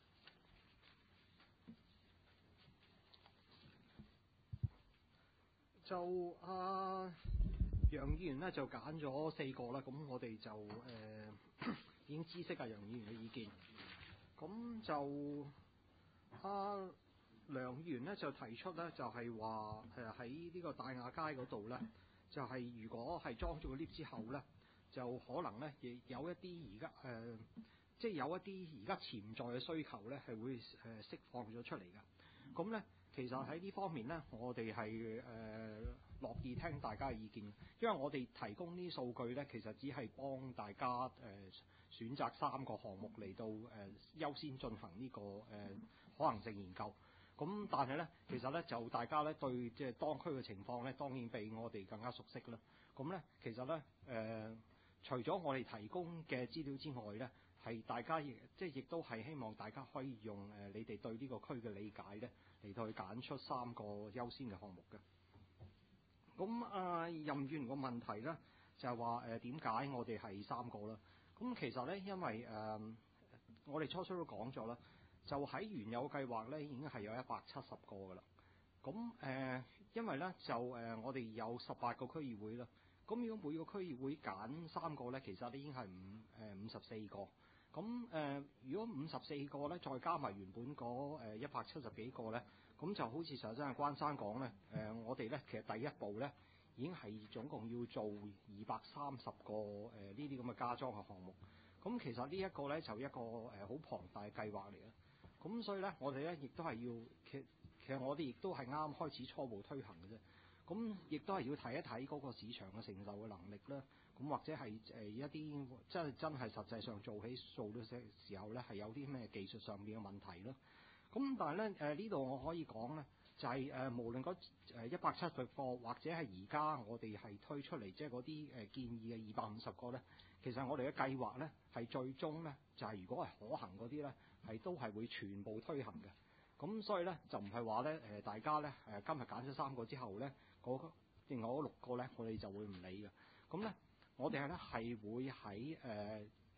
就啊。呃楊議員咧就揀咗四個啦，咁我哋就誒、呃、已經知悉啊楊議員嘅意見。咁就阿、啊、梁議員咧就提出咧就係話誒喺呢個大亞街嗰度咧，就係、是、如果係裝咗個 lift 之後咧，就可能咧亦有一啲而家誒，即係有一啲而家潛在嘅需求咧係會誒釋放咗出嚟嘅。咁咧。其實喺呢方面呢，我哋係誒樂意聽大家嘅意見，因為我哋提供呢啲數據呢，其實只係幫大家誒、呃、選擇三個項目嚟到誒、呃、優先進行呢、這個誒、呃、可能性研究。咁但係呢，其實呢，就大家呢對即係當區嘅情況呢，當然比我哋更加熟悉啦。咁呢，其實呢，誒、呃，除咗我哋提供嘅資料之外呢，係大家亦即係亦都係希望大家可以用誒、呃、你哋對呢個區嘅理解呢，嚟到去揀出三個優先嘅項目嘅。咁啊、呃，任議員個問題咧，就係話誒點解我哋係三個啦？咁其實咧，因為誒、呃、我哋初初都講咗啦，就喺原有計劃咧已經係有一百七十個噶啦。咁誒、呃，因為咧就誒、呃、我哋有十八個區議會啦。咁如果每個區議會揀三個咧，其實已經係五誒五十四個。咁誒、呃，如果五十四個咧，再加埋原本嗰誒一百七十幾個咧，咁就好似實際上關生講咧，誒、呃，我哋咧其實第一步咧已經係總共要做二百三十個誒呢啲咁嘅加裝嘅項目。咁其實呢一個咧就一個誒好龐大嘅計劃嚟啦。咁所以咧，我哋咧亦都係要其其實我哋亦都係啱開始初步推行嘅啫。咁亦都係要睇一睇嗰個市場嘅承受嘅能力啦。咁或者係誒一啲即係真係實際上做起數嘅時候咧，係有啲咩技術上面嘅問題咯。咁但係咧誒呢度我可以講咧，就係、是、誒無論嗰誒一百七十個或者係而家我哋係推出嚟即係嗰啲誒建議嘅二百五十個咧，其實我哋嘅計劃咧係最終咧就係、是、如果係可行嗰啲咧係都係會全部推行嘅。咁所以咧就唔係話咧誒大家咧誒今日揀咗三個之後咧嗰另外嗰六個咧我哋就會唔理嘅。咁咧。我哋係咧係會喺誒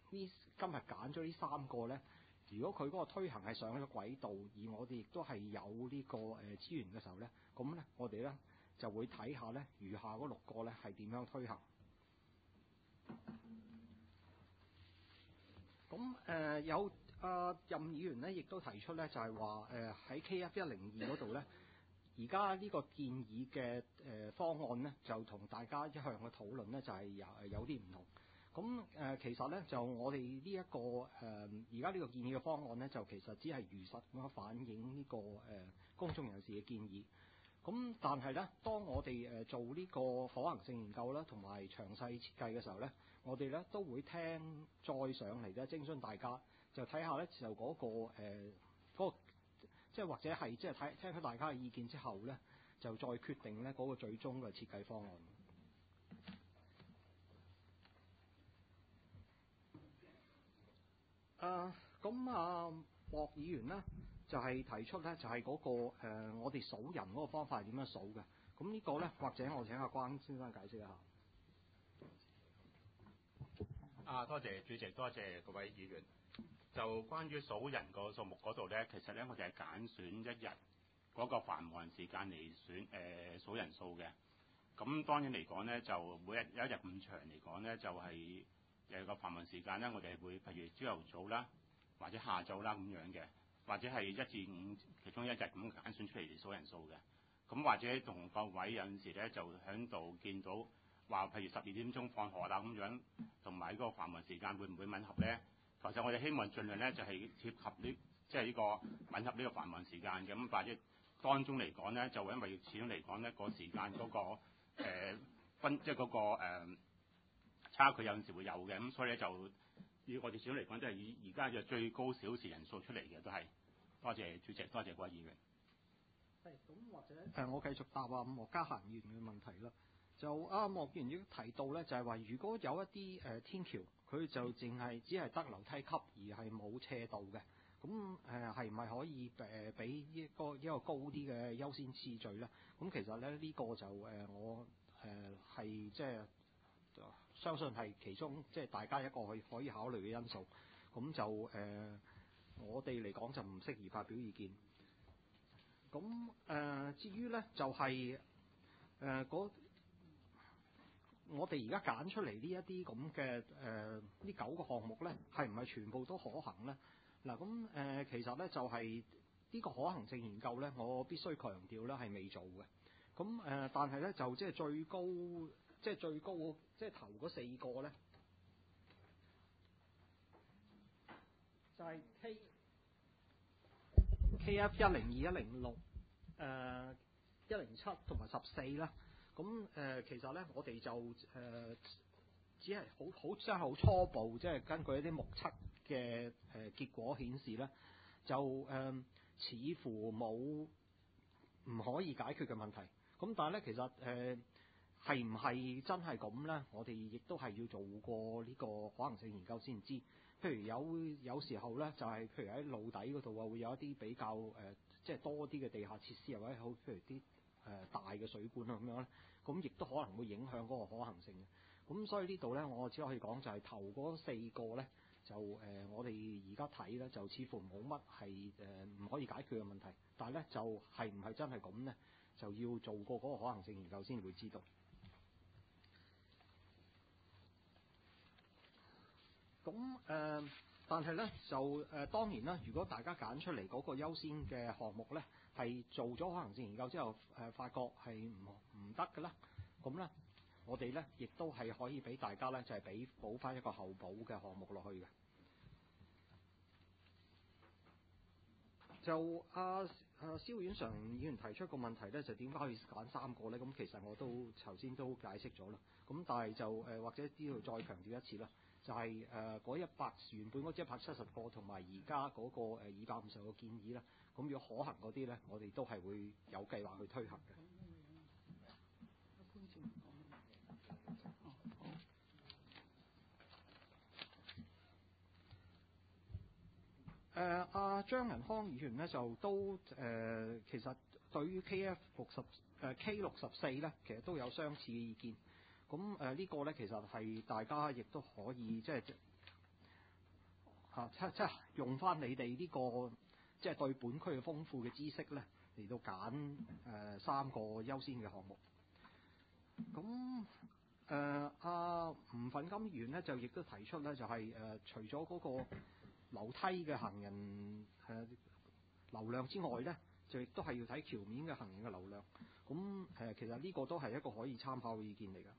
呢今日揀咗呢三個咧，如果佢嗰個推行係上咗軌道，而我哋亦都係有呢個誒資源嘅時候咧，咁咧我哋咧就會睇下咧餘下嗰六個咧係點樣推行。咁誒、呃、有啊、呃、任議員咧，亦都提出咧，就係話誒喺 K F 一零二嗰度咧，而家呢個建議嘅誒、呃、方案咧，就同大家一向嘅討論咧，就係、是、有有啲唔同。咁誒、呃、其實咧，就我哋呢一個誒而家呢個建議嘅方案咧，就其實只係如實咁樣反映呢、這個誒、呃、公眾人士嘅建議。咁但係咧，當我哋誒做呢個可行性研究啦，同埋詳細設計嘅時候咧，我哋咧都會聽再上嚟咧徵詢大家，就睇下咧就嗰、那個誒嗰、呃那個即係或者係即係睇聽咗大家嘅意見之後咧，就再決定咧嗰、那個最終嘅設計方案。誒咁啊，莫議員咧就係、是、提出咧就係、是、嗰、那個、呃、我哋數人嗰個方法係點樣數嘅？咁呢個咧，或者我請阿關先生解釋一下。 啊，多謝主席，多謝各位議員。就關於數人個數目嗰度咧，其實咧我哋係揀選一日嗰個繁忙時間嚟選誒、呃、數人數嘅。咁當然嚟講咧，就每日有一日咁長嚟講咧，就係、是、誒個繁忙時間咧，我哋會譬如朝頭早啦，或者下晝啦咁樣嘅，或者係一至五其中一日咁揀選出嚟嚟數人數嘅。咁或者同各位有陣時咧就喺度見到話，譬如十二點鐘放學啦咁樣，同埋呢個繁忙時間會唔會吻合咧？其實我哋希望盡量咧就係貼合呢，即係呢個吻合呢個繁忙時間嘅。咁或者當中嚟講咧，就因為始終嚟講咧個時間嗰、那個誒、呃、分，即係嗰個、呃、差距有陣時會有嘅。咁所以咧就以我哋始終嚟講，都係以而家嘅最高小時人數出嚟嘅都係。多謝主席，多謝各位議員。 係咁或者誒、呃，我繼續答啊莫家嫻議員嘅問題啦。就啊莫議員亦都提到咧，就係、是、話如果有一啲誒、呃、天橋，佢就淨係只係得樓梯級而係冇斜道嘅，咁誒係唔係可以誒俾一個一個高啲嘅優先次序咧？咁其實咧呢、這個就誒、呃、我誒係即係相信係其中即係、就是、大家一個可以可以考慮嘅因素。咁就誒、呃、我哋嚟講就唔適宜發表意見。咁誒、呃、至於咧就係誒嗰我哋而家揀出嚟呢一啲咁嘅誒呢九個項目咧，係唔係全部都可行咧？嗱咁誒其實咧就係、是、呢個可行性研究咧，我必須強調咧係未做嘅。咁誒、呃、但係咧就即係最高即係最高即係頭嗰四個咧，就係、是、K K F 一零二、一零六、誒一零七同埋十四啦。咁誒、呃、其實咧，我哋就誒、呃、只係好好即係好初步，即係根據一啲目測嘅誒、呃、結果顯示咧，就誒、呃、似乎冇唔可以解決嘅問題。咁但係咧，其實誒係唔係真係咁咧？我哋亦都係要做過呢個可能性研究先知。譬如有有時候咧，就係、是、譬如喺路底嗰度啊，會有一啲比較誒、呃、即係多啲嘅地下設施，或者好譬如啲誒、呃、大嘅水管啊咁樣咧。咁亦都可能會影響嗰個可行性嘅，咁所以呢度咧，我只可以講就係頭嗰四個咧，就誒、呃、我哋而家睇咧，就似乎冇乜係誒唔可以解決嘅問題，但係咧就係唔係真係咁咧，就要做過嗰個可行性研究先會知道。咁誒、呃，但係咧就誒、呃、當然啦，如果大家揀出嚟嗰個優先嘅項目咧，係做咗可行性研究之後，誒、呃、發覺係唔唔得嘅啦。咁咧，我哋咧亦都係可以俾大家咧，就係、是、俾補翻一個後補嘅項目落去嘅。就阿阿蕭遠常議員提出個問題咧，就點解可以揀三個咧？咁其實我都頭先都解釋咗啦。咁但係就誒、呃、或者呢度再強調一次啦，就係誒嗰一百原本嗰一百七十個同埋而家嗰個誒二百五十個建議啦。咁如果可行嗰啲咧，我哋都係會有計劃去推行嘅。誒阿、呃、張仁康議員咧就都誒、呃、其實對於 K F 六十誒 K 六十四咧，其實都有相似嘅意見。咁誒、呃這個、呢個咧其實係大家亦都可以即係嚇，即即係用翻你哋呢個即係對本區嘅豐富嘅知識咧，嚟到揀誒三個優先嘅項目。咁誒阿吳奮金議員咧就亦都提出咧，就係、是、誒、呃、除咗嗰個樓梯嘅行人誒、呃、流量之外咧，就亦都係要睇橋面嘅行人嘅流量。咁誒、呃、其實呢個都係一個可以參考嘅意見嚟㗎。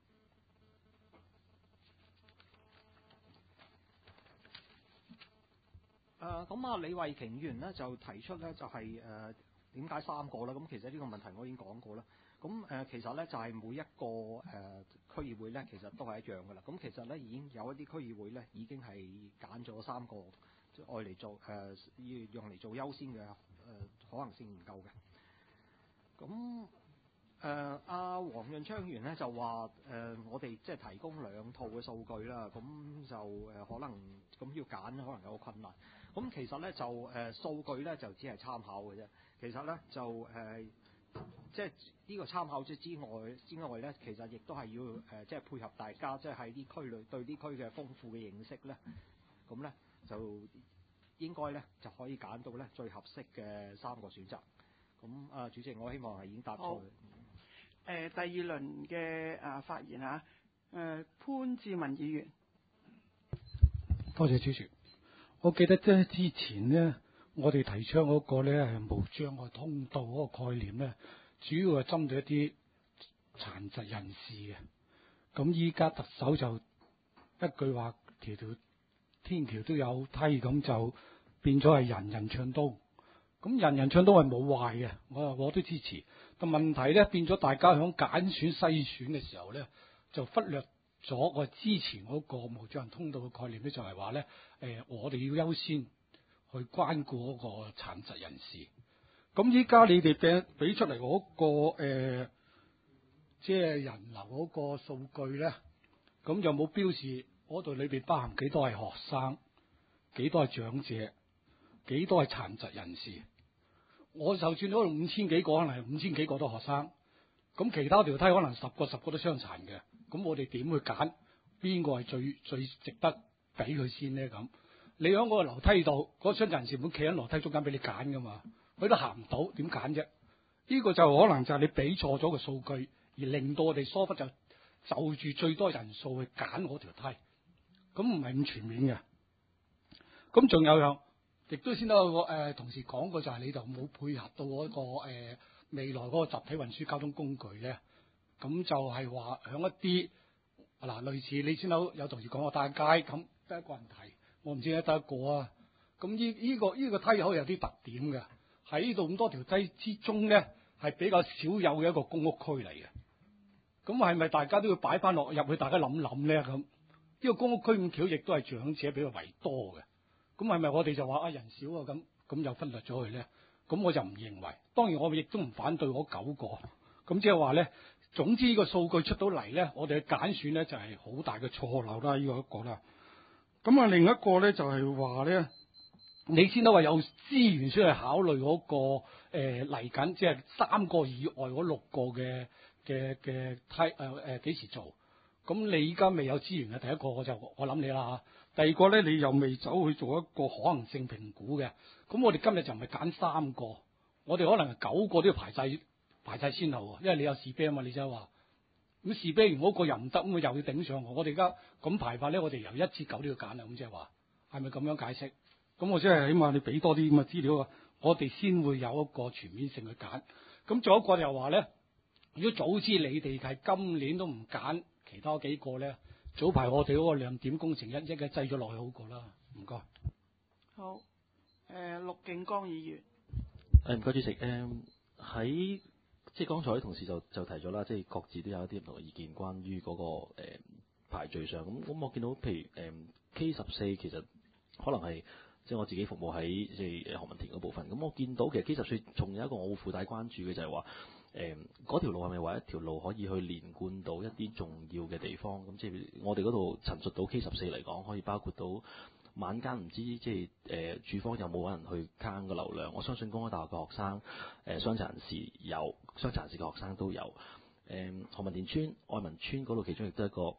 誒咁啊，李慧瓊議員咧就提出咧就係誒點解三個啦？咁其實呢個問題我已經講過啦。咁誒、呃、其實咧就係、是、每一個誒、呃、區議會咧，其實都係一樣㗎啦。咁其實咧已經有一啲區議會咧已經係揀咗三個愛嚟做誒要用嚟做優先嘅誒、呃、可能性研究嘅。咁誒阿黃潤昌議員咧就話誒、呃、我哋即係提供兩套嘅數據啦，咁就誒、呃、可能咁要揀可能有個困難。咁其實咧就誒、呃、數據咧就只係參考嘅啫。其實咧就誒、呃、即係呢個參考之之外之外咧，其實亦都係要誒、呃、即係配合大家即係喺啲區裏對啲區嘅豐富嘅認識咧，咁咧就應該咧就可以揀到咧最合適嘅三個選擇。咁啊，主席，我希望係已經答咗。誒、 呃、第二輪嘅啊發言嚇，誒、呃、潘志文議員。 多謝主席。我記得咧之前呢，我哋提倡嗰個咧係無障礙通道嗰個概念咧，主要係針對一啲殘疾人士嘅。咁依家特首就一句話，條條天橋都有梯，咁就變咗係人人暢通。咁人人暢通係冇壞嘅，我我都支持。但問題咧變咗，大家響揀選篩選嘅時候咧，就忽略咗我之前嗰個無障礙通道嘅概念咧，就係話咧，誒，我哋要優先去關顧嗰個殘疾人士。咁依家你哋俾俾出嚟嗰、嗰個誒，即、呃、係、就是、人流嗰個數據咧，咁就冇標示嗰度裏邊包含幾多係學生，幾多係長者，幾多係殘疾人士。我就算嗰度五千幾個，可能係五千幾個都學生，咁其他條梯可能十個十個都傷殘嘅。咁我哋點去揀邊個係最最值得俾佢先咧？咁你喺嗰個樓梯度，嗰、嗰個傷殘人士會企喺樓梯中間俾你揀噶嘛？佢都行唔到，點揀啫？呢、呢個就可能就係你俾錯咗個數據，而令到我哋疏忽就就住最多人數去揀嗰條梯，咁唔係咁全面嘅。咁仲有樣，亦都先有個誒同事講過，就係你就冇配合到嗰、嗰個、呃、未來嗰個集體運輸交通工具咧。咁就係話響一啲嗱，類似你先有有同事講過大街咁得一個人提，我唔知得得一個啊。咁呢呢個呢、呢個梯可以有啲特點嘅，喺呢度咁多條梯之中咧，係比較少有嘅一個公屋區嚟嘅。咁係咪大家都要擺翻落入去？大家諗諗咧咁，呢、呢個公屋區咁巧，亦都係長者比較為多嘅。咁係咪我哋就話啊人少啊咁，咁就忽略咗佢咧？咁我就唔認為。當然我亦都唔反對嗰九個。咁即係話咧。總之呢個數據出到嚟咧，我哋嘅揀選咧就係、是、好大嘅錯漏啦，呢、這個一個啦。咁啊，另一個咧就係話咧，你先都話有資源先去考慮嗰、那個嚟緊，即、呃、係、就是、三個以外嗰六個嘅嘅嘅梯誒誒幾時做？咁你依家未有資源嘅，第一個我就我諗你啦嚇。第二個咧，你又未走去做一個可能性評估嘅。咁我哋今日就唔係揀三個，我哋可能係九個都要排晒。排晒先後，因為你有士啤啊嘛，你就係話咁士啤完嗰個又唔得，咁我又要頂上我。我哋而家咁排法咧，我哋由一至九都要揀啦。咁即係話係咪咁樣解釋？咁我即係起碼你俾多啲咁嘅資料啊，我哋先會有一個全面性去揀。咁仲有一個又話咧，如果早知你哋係今年都唔揀其他幾個咧，早排我哋嗰個亮點工程一一嘅擠咗落去好過啦。唔該。 好，誒、呃，陸敬剛議員。 誒唔該主席，誒喺。即係剛才啲同事就就提咗啦，即係各自都有一啲唔同嘅意見，關於嗰、那個、呃、排序上。咁咁我見到譬如誒、呃、K 十四其實可能係即係我自己服務喺即係何文田嗰部分。咁我見到其實 K 十四仲有一個我會附帶關注嘅就係話誒嗰條路係咪話一條路可以去連貫到一啲重要嘅地方？咁即係我哋嗰度陳述到 K 十四嚟講，可以包括到晚間唔知即係誒署方有冇人去坑個流量？我相信公開大學嘅學生誒傷殘人士有，傷殘人士嘅學生都有。誒、呃、何文田村、愛民村嗰度其中亦都係一個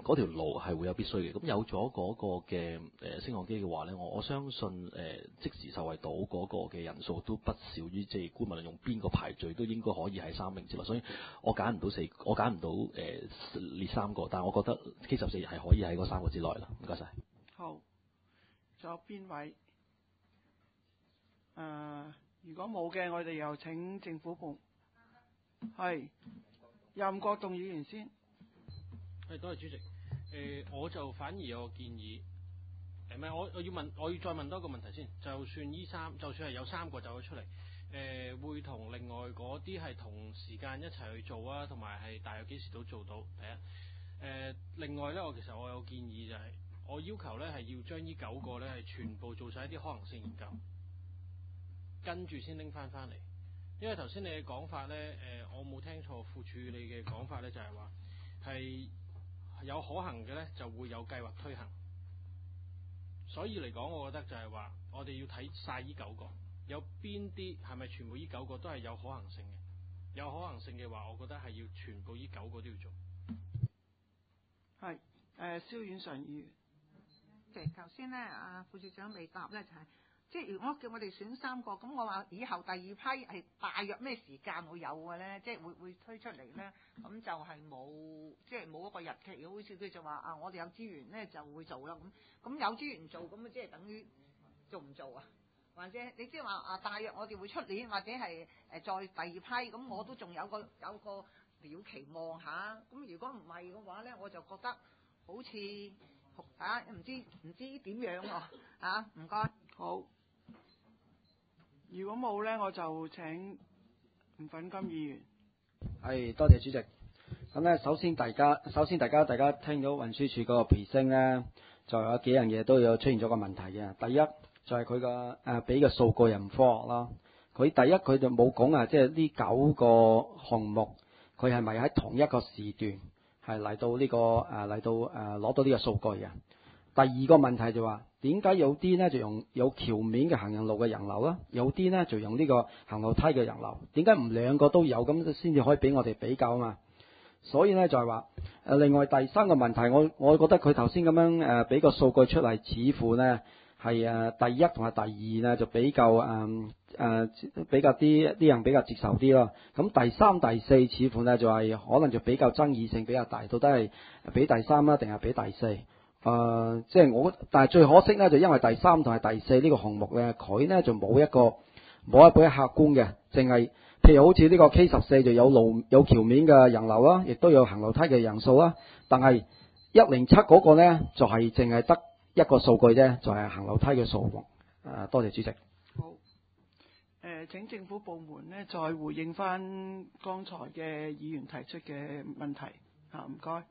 嗰條路係會有必須嘅。咁有咗嗰個嘅誒升降機嘅話咧，我我相信誒、呃、即時受惠到嗰個嘅人數都不少於即係無論用邊個排序都應該可以喺三名之內。所以我揀唔到四，我揀唔到誒、呃、列三個，但係我覺得 K 十四係可以喺嗰三個之內啦。唔該晒。 好，仲有邊位？誒、呃，如果冇嘅，我哋又請政府部係任國棟議員先。 係，多謝主席。誒、呃，我就反而有個建議。誒，唔係，我我要問，我要再問多一個問題先。就算依三，就算係有三個走咗出嚟，誒、呃，會同另外嗰啲係同時間一齊去做啊，同埋係大約幾時都做到？第一。誒、呃，另外咧，我其實我有建議就係、是，我要求咧係要將呢九個咧係全部做晒一啲可能性研究，跟住先拎翻翻嚟。因為頭先你嘅講法咧，誒、呃，我冇聽錯副處你嘅講法咧，就係話係。有可行嘅呢，就會有計劃推行，所以嚟講，我覺得就係話，我哋要睇晒呢九個，有邊啲係咪全部呢九個都係有可行性嘅？有可行性嘅話，我覺得係要全部呢九個都要做。 係誒，蕭婉常議員。 其實頭先咧，阿副處長未答咧，就係、是。即係如果叫我哋選三個，咁我話以後第二批係大約咩時間會有嘅咧？即係會會推出嚟咧？咁就係冇，即係冇一個日期。好似佢就話啊，我哋有資源咧就會做啦。咁咁有資源做，咁即係等於做唔做啊？或者你即係話啊，大約我哋會出年，或者係誒再第二批，咁我都仲有個有個了期望下。咁如果唔係嘅話咧，我就覺得好似啊唔知唔知點樣喎啊？唔該， 好。如果冇咧，我就請吳粉金議員。 係，多謝主席。咁咧，首先大家，首先大家，大家聽到運輸署嗰個 present 咧，就有幾樣嘢都有出現咗個問題嘅。第一就係佢個誒俾嘅數據又唔科學啦。佢第一佢就冇講啊，即係呢九個項目，佢係咪喺同一個時段係嚟到呢個誒嚟到誒攞到呢個數據嘅？第二個問題就話，點解有啲呢就用有橋面嘅行人路嘅人流啦，有啲呢就用呢個行樓梯嘅人流？點解唔兩個都有咁先至可以俾我哋比較啊嘛？所以呢，就係話誒，另外第三個問題，我我覺得佢頭先咁樣誒俾個數據出嚟，似乎呢係誒第一同埋第二呢就比較誒誒、呃、比較啲啲人比較接受啲咯。咁第三第四似乎呢就係可能就比較爭議性比較大，到底係俾第三啦定係俾第四？誒、呃，即係我，但係最可惜咧，就因為第三同埋第四呢個項目咧，佢咧就冇一個冇一個客觀嘅，淨係譬如好似呢個 K 十四就有路有橋面嘅人流啦，亦都有行樓梯嘅人數啦，但係一零七嗰個咧就係淨係得一個數據啫，就係、是、行樓梯嘅數目。誒、呃，多謝主席。 好。誒、呃，請政府部門咧再回應翻剛才嘅議員提出嘅問題。嚇，唔該。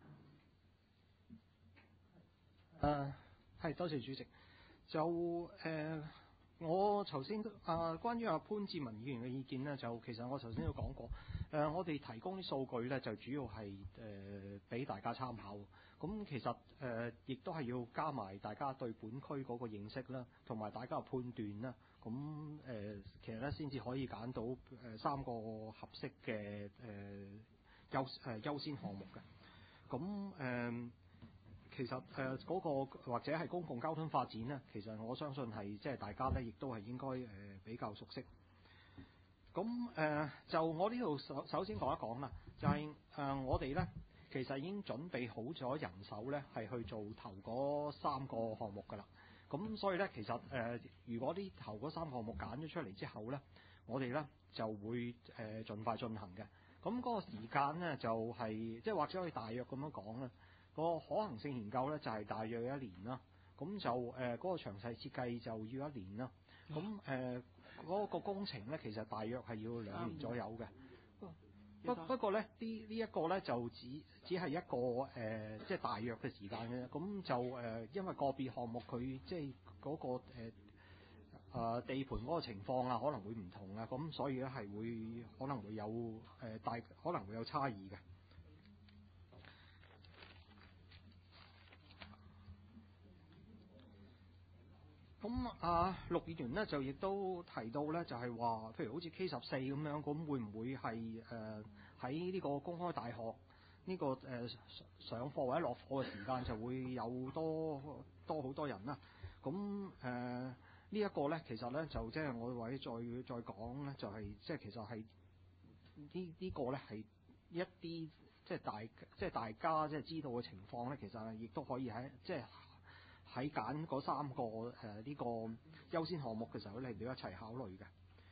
誒、uh, 係多謝主席。就誒、uh, 我頭先啊關於阿潘志文議員嘅意見呢，就其實我頭先都講過。誒、uh, 我哋提供啲數據呢，就主要係誒俾大家參考。咁其實誒亦都係要加埋大家對本區嗰個認識啦，同埋大家嘅判斷啦。咁誒、uh, 其實咧先至可以揀到誒三個合適嘅誒優誒優先項目嘅。咁誒。Uh, 其實誒嗰、呃那個或者係公共交通發展呢，其實我相信係即係大家呢亦都係應該誒、呃、比較熟悉。咁誒、呃、就我呢度首首先講一講啦，就係、是、誒、呃、我哋呢其實已經準備好咗人手呢係去做頭嗰三個項目㗎啦。咁所以呢，其實誒、呃、如果啲頭嗰三個項目揀咗出嚟之後呢，我哋呢就會誒、呃、盡快進行嘅。咁嗰個時間呢，就係、是、即係或者可以大約咁樣講啦。個可行性研究咧就係、是、大約一年啦，咁就誒嗰、呃那個詳細設計就要一年啦，咁誒嗰個工程咧其實大約係要兩年左右嘅。不不過咧，呢呢一個咧就只只係一個誒、呃，即係大約嘅時間嘅。咁就誒、呃，因為個別項目佢即係嗰、那個誒、呃、地盤嗰個情況啊，可能會唔同啊，咁所以咧係會可能會有誒、呃、大可能會有差異嘅。咁啊，陸議員呢就亦都提到咧，就係話，譬如好似 K 十四咁樣，咁會唔會係誒喺呢個公開大學呢、個誒、呃、上課或者落課嘅時間就會有多多好多人啦。咁誒、呃呢一個咧，其實咧就即係我或者再再講咧，就係即係其實係呢呢個咧係一啲即係大即係大家即係知道嘅情況咧，其實亦都可以喺即係喺揀嗰三個誒呢、呃呢個優先項目嘅時候咧，嚟到一齊考慮嘅。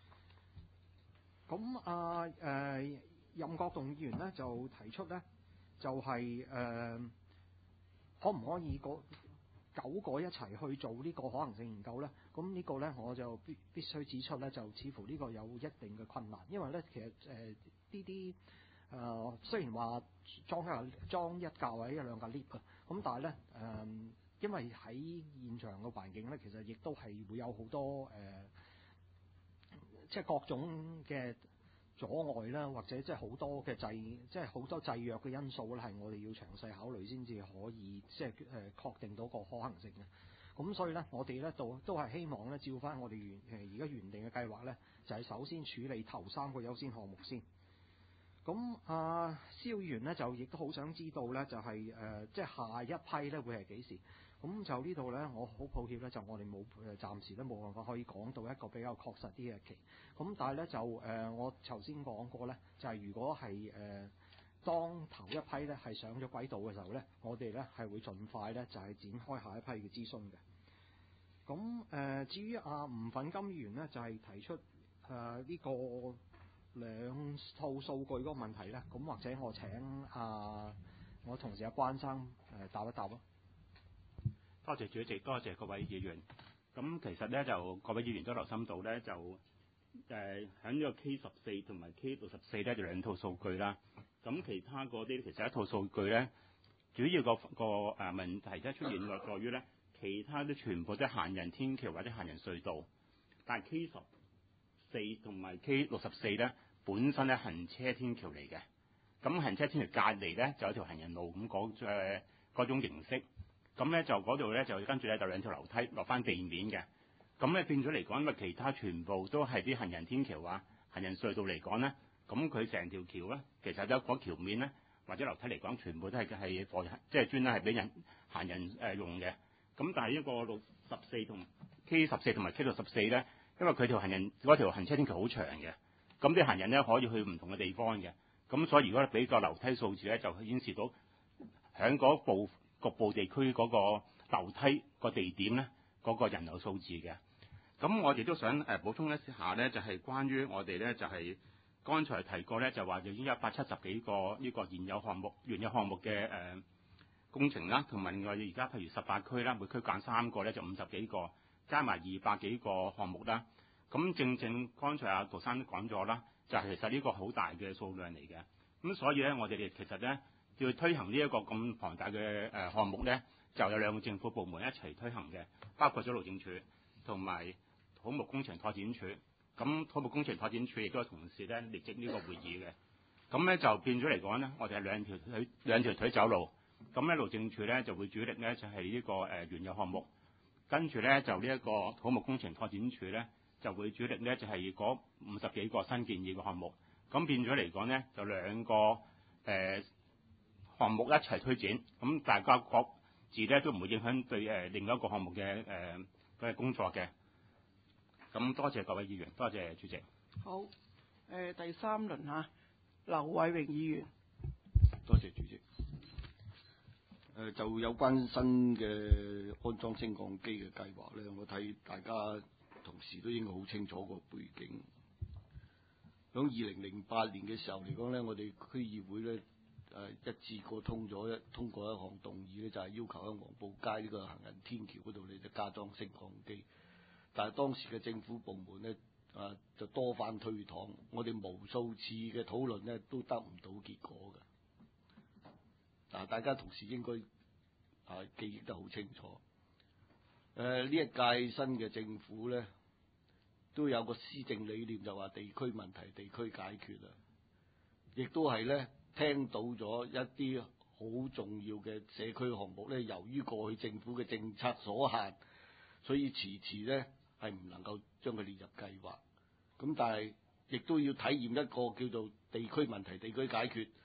咁啊誒任國棟議員咧就提出咧，就係、是、誒、呃、可唔可以個九個一齊去做呢個可行性研究咧？咁呢個咧我就必必須指出咧，就似乎呢個有一定嘅困難，因為咧其實誒呢啲誒雖然話裝一架裝一架或者一兩架 lift 啊，咁但係咧誒因為喺現場嘅環境咧，其實亦都係會有好多誒、呃、即係各種嘅阻礙啦，或者即係好多嘅制，即係好多制約嘅因素咧，係我哋要詳細考慮先至可以即係誒確定到個可行性嘅。咁所以咧，我哋咧都都係希望咧，照翻我哋原誒而家原定嘅計劃咧，就係、是、首先處理頭三個優先項目先。咁啊，蕭議員咧就亦都好想知道咧，就係、是、誒、呃、即係下一批咧會係幾時？咁就呢度咧，我好抱歉咧，就我哋冇誒暫時都冇辦法可以講到一個比較確實啲嘅日期。咁但係咧就誒、呃，我頭先講過咧，就係、是、如果係誒、呃、當頭一批咧係上咗軌道嘅時候咧，我哋咧係會盡快咧就係、是、展開下一批嘅諮詢嘅。咁誒、呃，至於阿吳奮金議員咧，就係、是、提出誒呢、呃這個兩套數據嗰個問題咧，咁或者我請啊我同事阿關生誒答一答咯。 多謝主席，多謝各位議員。咁其實咧就各位議員都留心到咧，就誒喺呢個 K 十四同埋 K 六十四咧就兩套數據啦。咁其他嗰啲其實一套數據咧，主要個個誒問題咧出現在在於咧，其他都全部都係行人天橋或者行人隧道，但係 K 十四同埋 K 六十四咧本身咧行車天橋嚟嘅。咁行車天橋隔離咧就有條行人路咁嗰誒嗰種形式。咁咧就嗰度咧就跟住咧就兩條樓梯落翻地面嘅，咁咧變咗嚟講，因為其他全部都係啲行人天橋啊、行人隧道嚟講咧，咁佢成條橋咧，其實有嗰橋面咧或者樓梯嚟講，全部都係係貨即係專登係俾人行人誒用嘅。咁但係呢個六十四同 K 十四同埋 K 六十四咧，因為佢條行人嗰條行車天橋好長嘅，咁啲行人咧可以去唔同嘅地方嘅，咁所以如果俾個樓梯數字咧，就顯示到喺嗰部局部地區嗰個樓梯個地點咧，嗰、那個人流數字嘅。咁我哋都想誒、呃、補充一下咧，就係、是、關於我哋咧就係、是、剛才提過咧，就話就已經有一百七十幾個呢個現有項目、原有項目嘅誒、呃、工程啦，同埋另外而家譬如十八區啦，每區揀三個咧就五十幾個，加埋二百幾個項目啦。咁正正剛才阿陶生都講咗啦，就係、是、其實呢個好大嘅數量嚟嘅。咁所以咧，我哋哋其實咧。要推行呢一個咁龐大嘅誒項目咧，就有兩個政府部門一齊推行嘅，包括咗路政署同埋土木工程拓展署。咁土木工程拓展署亦都有同事咧列席呢個會議嘅。咁咧就變咗嚟講咧，我哋係兩條腿兩條腿走路。咁咧路政署咧就會主力咧就係、是、呢個誒原有項目，跟住咧就呢一個土木工程拓展署咧就會主力咧就係、是、嗰五十幾個新建議嘅項目。咁變咗嚟講咧，就兩個誒。呃項目一齊推展，咁大家各自咧都唔會影響對誒、呃、另一個項目嘅誒嘅工作嘅。咁多謝各位議員，多謝主席。 好，誒、呃、第三輪嚇，劉偉榮議員。 多謝主席。誒、呃、就有關新嘅安裝升降機嘅計劃咧，我睇大家同事都應該好清楚個背景。響二零零八年嘅時候嚟講咧，我哋區議會咧。誒一致過通咗一通過一項動議咧，就係、是、要求喺黃埔街呢個行人天橋嗰度咧就加裝升降機。但係當時嘅政府部門咧啊就多番推搪，我哋無數次嘅討論咧都得唔到結果嘅。嗱、啊，大家同事應該啊記憶得好清楚。誒、啊、呢一屆新嘅政府咧都有個施政理念，就話地區問題地區解決啊，亦都係咧。聽到咗一啲好重要嘅社區項目咧，由於過去政府嘅政策所限，所以遲遲咧係唔能夠將佢列入計劃。咁但係亦都要體驗一個叫做地區問題地區解決，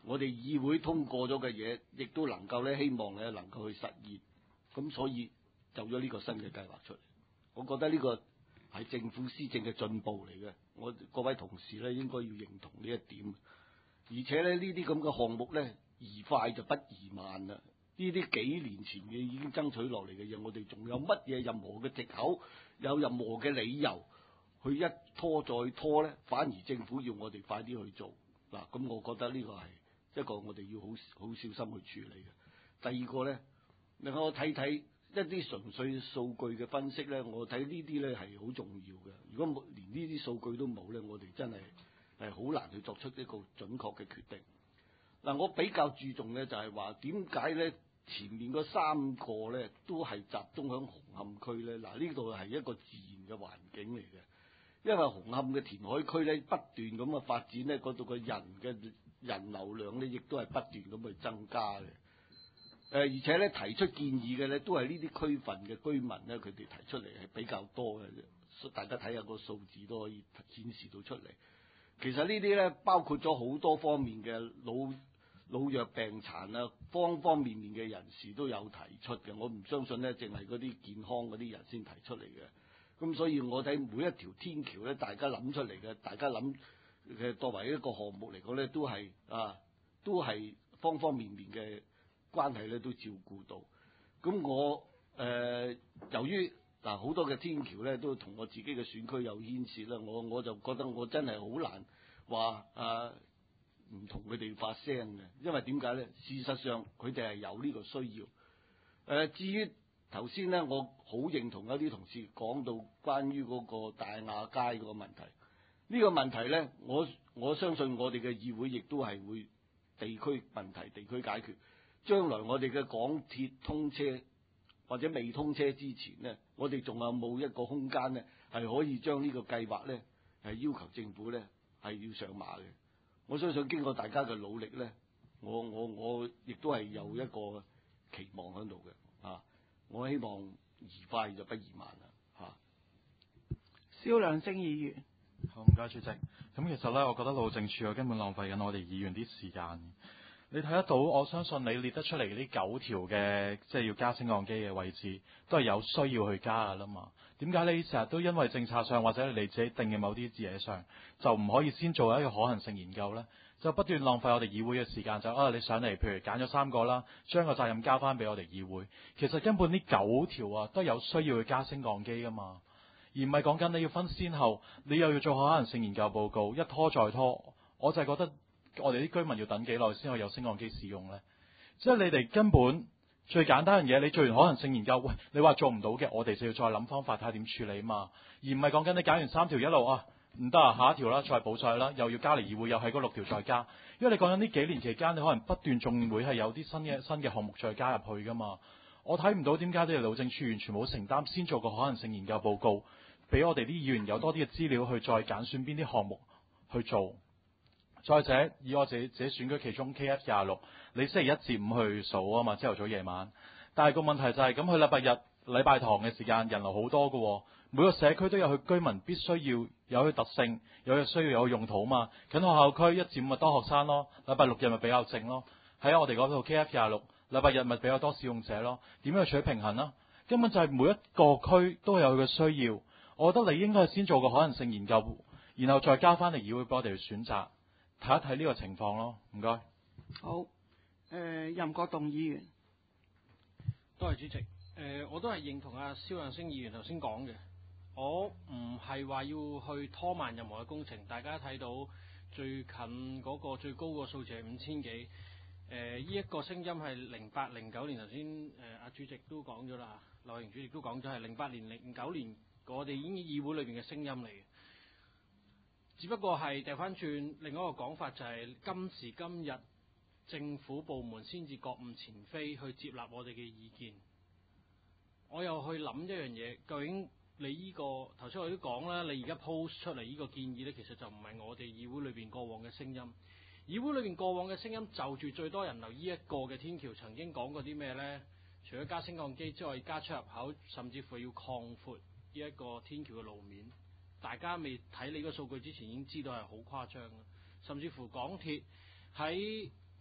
我哋議會通過咗嘅嘢，亦都能夠咧希望咧能夠去實現。咁所以就咗呢個新嘅計劃出嚟，我覺得呢個係政府施政嘅進步嚟嘅。我各位同事咧應該要認同呢一點。而且咧呢啲咁嘅項目咧，宜快就不宜慢啦。呢啲幾年前嘅已經爭取落嚟嘅嘢，我哋仲有乜嘢任何嘅藉口，有任何嘅理由去一拖再拖咧？反而政府要我哋快啲去做嗱，咁我覺得呢個係一個我哋要好好小心去處理嘅。第二個咧，令我睇睇一啲純粹數據嘅分析咧，我睇呢啲咧係好重要嘅。如果冇連呢啲數據都冇咧，我哋真係係好難去作出一個準確嘅決定。嗱，我比較注重嘅就係話點解咧前面嗰三個咧都係集中喺紅磡區咧？嗱，呢度係一個自然嘅環境嚟嘅，因為紅磡嘅填海區咧不斷咁嘅發展咧，嗰度嘅人嘅人流量咧亦都係不斷咁去增加嘅。誒、呃，而且咧提出建議嘅咧都係呢啲區份嘅居民咧，佢哋提出嚟係比較多嘅，大家睇下個數字都可以顯示到出嚟。其實呢啲咧包括咗好多方面嘅老老弱病殘啊，方方面面嘅人士都有提出嘅。我唔相信咧，淨係嗰啲健康嗰啲人先提出嚟嘅。咁所以我睇每一條天橋咧，大家諗出嚟嘅，大家諗嘅作為一個項目嚟講咧，都係啊，都係方方面面嘅關係咧，都照顧到。咁我誒、呃、由於嗱好多嘅天橋咧，都同我自己嘅選區有牽涉啦，我我就覺得我真係好難話啊。唔同佢哋發聲嘅，因為點解咧？事實上佢哋係有呢個需要。誒、呃，至於頭先咧，我好認同有啲同事講到關於嗰個大亞街嗰個問題。呢、呢個問題咧，我我相信我哋嘅議會亦都係會地區問題地區解決。將來我哋嘅港鐵通車或者未通車之前咧，我哋仲有冇一個空間咧，係可以將呢個計劃咧係要求政府咧係要上馬嘅。我相信經過大家嘅努力咧，我我我亦都係有一個期望喺度嘅啊！我希望宜快就不宜慢啦嚇。 蕭良升議員， 好唔該主席。咁其實咧，我覺得路政署根本浪費緊我哋議員啲時間。你睇得到，我相信你列得出嚟呢九條嘅，即係要加升降機嘅位置，都係有需要去加噶啦嘛。點解你成日都因為政策上或者你自己定嘅某啲嘢上，就唔可以先做一個可行性研究呢？就不斷浪費我哋議會嘅時間，就啊你上嚟，譬如揀咗三個啦，將個責任交翻俾我哋議會。其實根本呢九條啊，都有需要去加升降機噶嘛，而唔係講緊你要分先後，你又要做可行性研究報告，一拖再拖。我就係覺得我哋啲居民要等幾耐先可以有升降機使用呢？即係你哋根本。最簡單嘅嘢，你做完可能性研究，喂，你話做唔到嘅，我哋就要再諗方法睇下點處理嘛，而唔係講緊你揀完三條一路啊，唔得啊，下一條啦，再補晒啦，又要加嚟議會，又係嗰六條再加，因為你講緊呢幾年期間，你可能不斷仲會係有啲新嘅新嘅項目再加入去噶嘛，我睇唔到點解你哋路政署完全冇承擔，先做個可能性研究報告，俾我哋啲議員有多啲嘅資料去再揀選邊啲項目去做。再者，以我自己自己選舉其中 K F 廿六，你星期一至五去數啊嘛，朝頭早夜晚。但係個問題就係、是、咁，去禮拜日、禮拜堂嘅時間人流好多嘅、哦，每個社區都有佢居民必須要有佢特性，有佢需要有用途啊嘛。近學校區一至五咪多學生咯，禮拜六日咪比較靜咯。喺我哋嗰度 K F 廿六，禮拜日咪比較多使用者咯。點樣去取平衡啊？根本就係每一個區都有佢嘅需要。我覺得你應該係先做個可能性研究，然後再交翻嚟議會俾我哋去選擇。睇一睇呢個情況咯，唔該。 好，誒、呃、任國棟議員， 多謝主席。誒、呃，我都係認同阿蕭亮星議員頭先講嘅，我唔係話要去拖慢任何嘅工程。大家睇到最近嗰個最高個數字係五千幾，誒、呃，呢、這、一個聲音係零八零九年頭先誒阿主席都講咗啦，劉榮主席都講咗係零八年零九年我哋已經議會裏邊嘅聲音嚟嘅。只不過係掉翻轉，另一個講法就係今時今日政府部門先至覺悟前非去接納我哋嘅意見。我又去諗一樣嘢，究竟你呢、這個頭先我都講啦，你而家 post 出嚟呢個建議呢，其實就唔係我哋議會裏邊過往嘅聲音。議會裏邊過往嘅聲音就住最多人流呢一個嘅天橋曾經講過啲咩呢？除咗加升降機之外，加出入口，甚至乎要擴闊呢一個天橋嘅路面。大家未睇你個數據之前已經知道係好誇張啦，甚至乎港鐵喺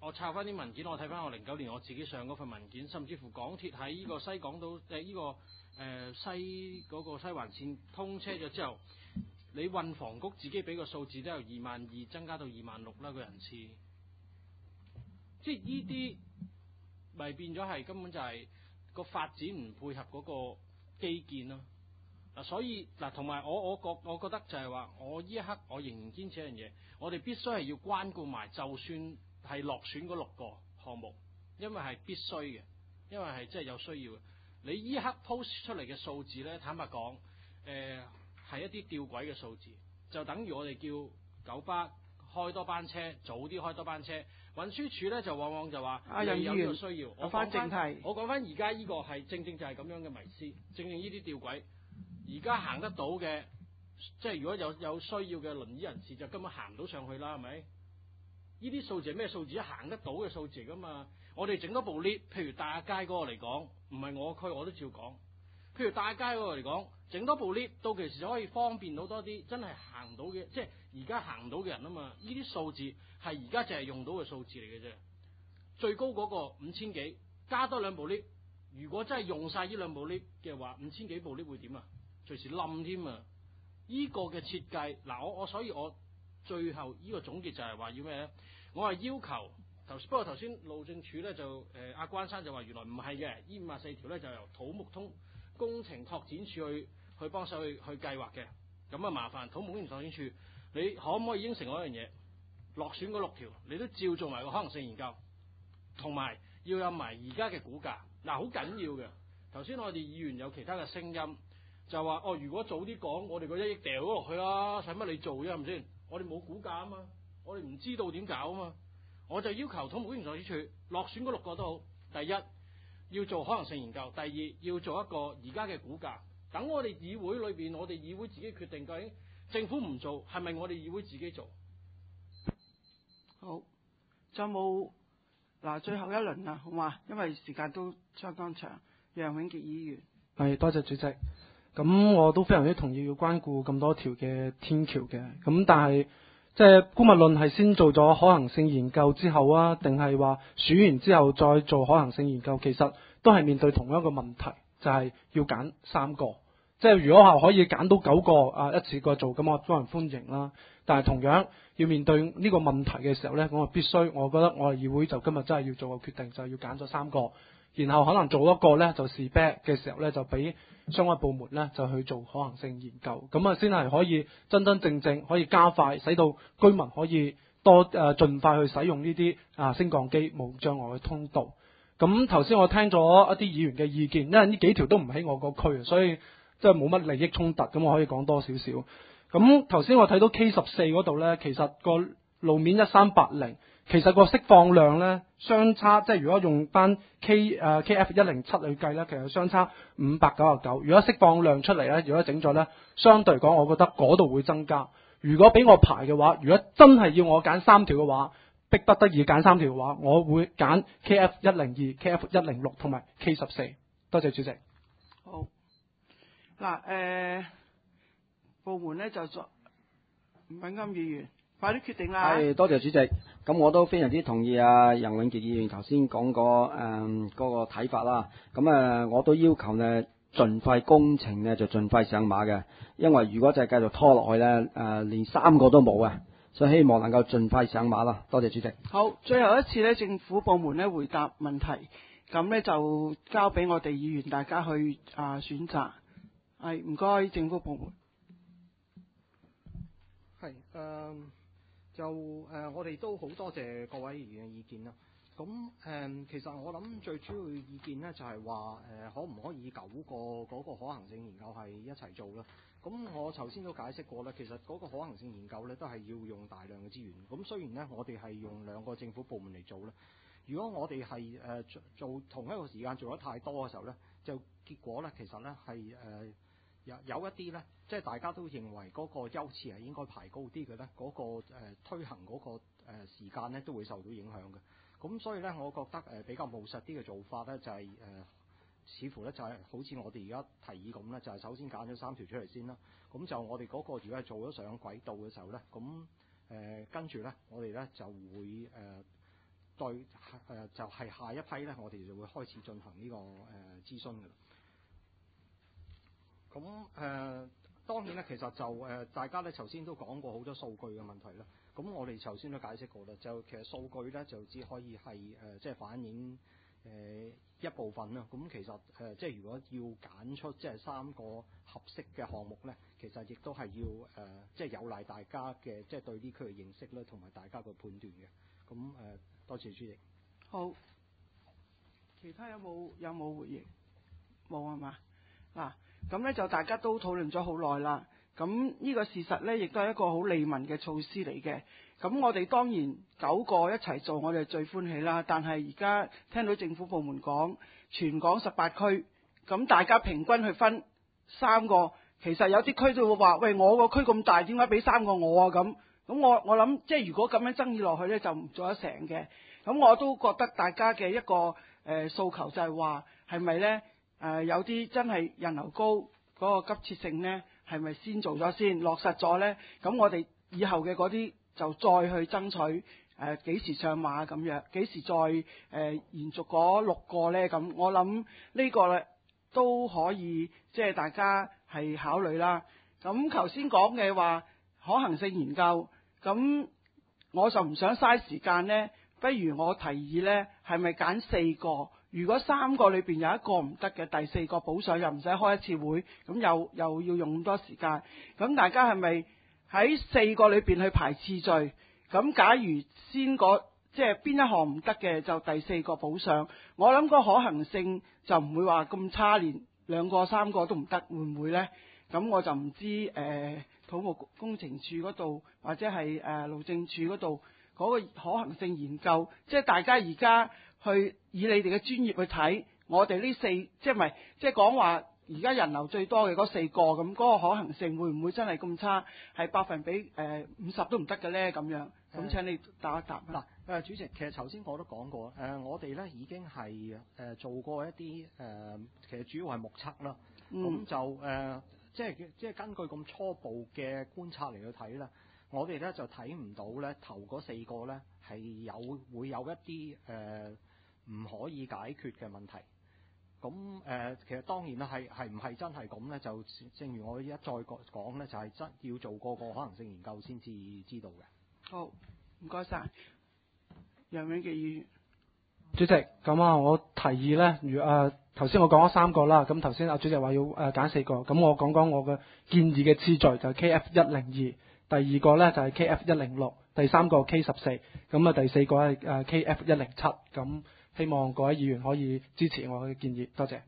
我抄翻啲文件，我睇翻我零九年我自己上嗰份文件，甚至乎港鐵喺呢個西港島誒呢個誒、呃、西嗰、個西環線通車咗之後，你運房局自己俾個數字都由二萬二增加到二萬六啦個人次，即係呢啲咪變咗係根本就係個發展唔配合嗰個基建咯。嗱，所以嗱，同埋我我覺我覺得就係話，我呢一刻我仍然堅持一樣嘢，我哋必須係要關顧埋，就算係落選嗰六個項目，因為係必須嘅，因為係真係有需要嘅。你呢刻 post 出嚟嘅數字咧，坦白講，誒、呃、係一啲吊詭嘅數字，就等於我哋叫九巴開多班車，早啲開多班車。運輸署咧就往往就話啊， 你有呢個有需要。我有翻講正題， 我講翻而家呢個係正正就係咁樣嘅迷思，正正呢啲吊詭。而家行得到嘅，即係如果有有需要嘅輪椅人士就根本行唔到上去啦，係咪？呢啲數字係咩數字？行得到嘅數字嚟噶嘛？我哋整多部 lift，譬如大亞街嗰個嚟講，唔係我區我都照講。譬如大亞街嗰個嚟講，整多部 lift，到其時就可以方便到多啲真係行唔到嘅，即係而家行唔到嘅人啊嘛。呢啲數字係而家就係用到嘅數字嚟嘅啫。最高嗰個五千幾，加多兩部 lift，如果真係用晒呢兩部 lift 嘅話，五千幾部 lift 會點啊？隨時冧添啊！依、這個嘅設計，嗱我我所以我最後呢個總結就係話要咩咧？我係要求頭，不過頭先路政署咧就誒阿、呃、關生就話原來唔係嘅，呢五十四條咧就由土木通工程拓展處去去幫手去去計劃嘅。咁啊麻煩土木工程拓展處，你可唔可以應承我一樣嘢？落選嗰六條，你都照做埋個可能性研究，同埋要有埋而家嘅估價。嗱好緊要嘅。頭先我哋議員有其他嘅聲音。就話哦，如果早啲講，我哋嗰一億掉咗落去啦，使乜你做啫？係咪先？我哋冇估價啊嘛，我哋唔知道點搞啊嘛。我就要求土木工程拓展處落選嗰六個都好，第一要做可能性研究，第二要做一個而家嘅估價。等我哋議會裏邊，我哋議會自己決定究竟政府唔做，係咪我哋議會自己做？ 好，仲有冇嗱？最後一輪啦，好嘛？因為時間都相當長。楊永傑議員， 係多謝主席。咁我都非常之同意要關顧咁多條嘅天橋嘅，咁但係即係姑勿論係先做咗可行性研究之後啊，定係話選完之後再做可行性研究，其實都係面對同一個問題，就係、是、要揀三個。即係如果係可以揀到九個啊一次過做，咁我當然歡迎啦。但係同樣要面對呢個問題嘅時候呢，我必須，我覺得我哋議會就今日真係要做個決定，就係、是、要揀咗三個。然後可能做一個呢，就試 back 嘅時候呢，就俾相關部門呢，就去做可行性研究，咁啊先係可以真真正正可以加快，使到居民可以多誒、呃、盡快去使用呢啲啊升降機無障礙嘅通道。咁頭先我聽咗一啲議員嘅意見，因為呢幾條都唔喺我個區，所以即係冇乜利益衝突，咁我可以講多少少。咁頭先我睇到 K 十四嗰度呢，其實個路面一三八零。其實個釋放量咧相差，即係如果用翻 K 誒、uh, K F 一零七去計咧，其實相差五百九十九。如果釋放量出嚟咧，如果整咗咧，相對嚟講，我覺得嗰度會增加。如果俾我排嘅話，如果真係要我揀三條嘅話，逼不得已揀三條嘅話，我會揀 K F 一零二、K F 一零六同埋 K 十四。多謝主席。 好。嗱，誒、呃，部門咧就作吳炳金議員。快啲決定啦！ 係多謝主席，咁我都非常之同意啊楊永傑議員頭先講個誒嗰個睇法啦。咁誒我都要求呢盡快工程呢就盡快上馬嘅，因為如果就係繼續拖落去呢，誒連三個都冇啊，所以希望能夠盡快上馬啦。多謝主席。 好，最後一次呢政府部門呢回答問題，咁呢就交俾我哋議員大家去啊選擇。係唔該政府部門。 係誒。呃就誒、呃，我哋都好多謝各位議員嘅意見啦。咁誒、呃，其實我諗最主要嘅意見咧，就係話誒，可唔可以九個嗰個可行性研究係一齊做啦？咁我頭先都解釋過啦，其實嗰個可行性研究咧，都係要用大量嘅資源。咁雖然咧，我哋係用兩個政府部門嚟做咧，如果我哋係誒做做同一個時間做得太多嘅時候咧，就結果咧，其實咧係誒。有有一啲咧，即係大家都認為嗰個優次係應該排高啲嘅咧，嗰、嗰個誒、呃、推行嗰個誒時間咧都會受到影響嘅。咁所以咧，我覺得誒比較務實啲嘅做法咧，就係、係、誒、呃、似乎咧就係好似我哋而家提議咁咧，就係、係、首先揀咗三條出嚟先啦。咁就我哋嗰個如果係做咗上軌道嘅時候咧，咁誒跟住咧，我哋咧就會誒對誒、呃、就係、是、下一批咧，我哋就會開始進行呢、這個誒、呃、諮詢嘅。咁誒、呃、當然咧，其實就誒、呃、大家咧頭先都講過好多數據嘅問題啦。咁我哋頭先都解釋過啦，就其實數據咧就只可以係誒、呃、即係反映誒、呃、一部分啦。咁其實誒、呃、即係如果要揀出即係三個合適嘅項目咧，其實亦都係要誒、呃、即係有賴大家嘅即係對呢區嘅認識咧，同埋大家嘅判斷嘅。咁誒、呃、多謝主席。 好，其他有冇有冇回應？冇係嘛？嗱，咁咧就大家都討論咗好耐啦。咁呢個事實咧，亦都係一個好利民嘅措施嚟嘅。咁我哋當然九個一齊做，我哋最歡喜啦。但係而家聽到政府部門講，全港十八區，咁大家平均去分三個，其實有啲區都會話：喂，我個區咁大，點解俾三個我啊？咁咁我我諗，即係如果咁樣爭議落去咧，就唔做得成嘅。咁我都覺得大家嘅一個誒、呃、訴求就係話，係咪咧誒有啲真係人流高嗰、嗰個急切性咧，係咪先做咗先落實咗咧？咁我哋以後嘅嗰啲就再去爭取誒幾、呃、時上馬咁樣，幾時再誒、呃、延續嗰六個咧？咁我諗呢個咧都可以，即係大家係考慮啦。咁頭先講嘅話可行性研究，咁我就唔想嘥時間咧。不如我提議呢，係咪揀四個？如果三個裏邊有一個唔得嘅，第四個補上又唔使開一次會，咁又又要用咁多時間。咁大家係咪喺四個裏邊去排次序？咁假如先個即係邊一項唔得嘅，就第四個補上。我諗個可行性就唔會話咁差，連兩個三個都唔得，會唔會呢？咁我就唔知誒、呃、土木工程處嗰度或者係誒路政處嗰度。嗰個可行性研究，即係大家而家去以你哋嘅專業去睇，我哋呢四即係唔係即係講話而家人流最多嘅嗰四個，咁嗰個可行性會唔會真係咁差？係百分比誒五十都唔得嘅咧咁樣。咁請你答一答。 嗱、呃，誒主席，其實頭先我都講過，誒、呃、我哋咧已經係誒、呃、做過一啲誒、呃，其實主要係目測啦。咁、嗯、就誒、呃，即係即係根據咁初步嘅觀察嚟去睇啦。我哋咧就睇唔到咧頭嗰四個咧係有會有一啲誒唔可以解決嘅問題。咁誒、呃、其實當然啦，係係唔係真係咁咧？就正如我一再講咧，就係、是、真要做個個可能性研究先至知道嘅。 好，唔該晒，楊永傑議員。 主席，咁啊，我提議咧，如誒頭先我講咗三個啦，咁頭先阿主席話要誒揀四個，咁我講講我嘅建議嘅次序就係 K F 一零二。第二個咧就係 K F 一零六，第三個 K 十四，咁啊第四個係誒 K F 一零七，咁希望各位議員可以支持我嘅建議，多謝。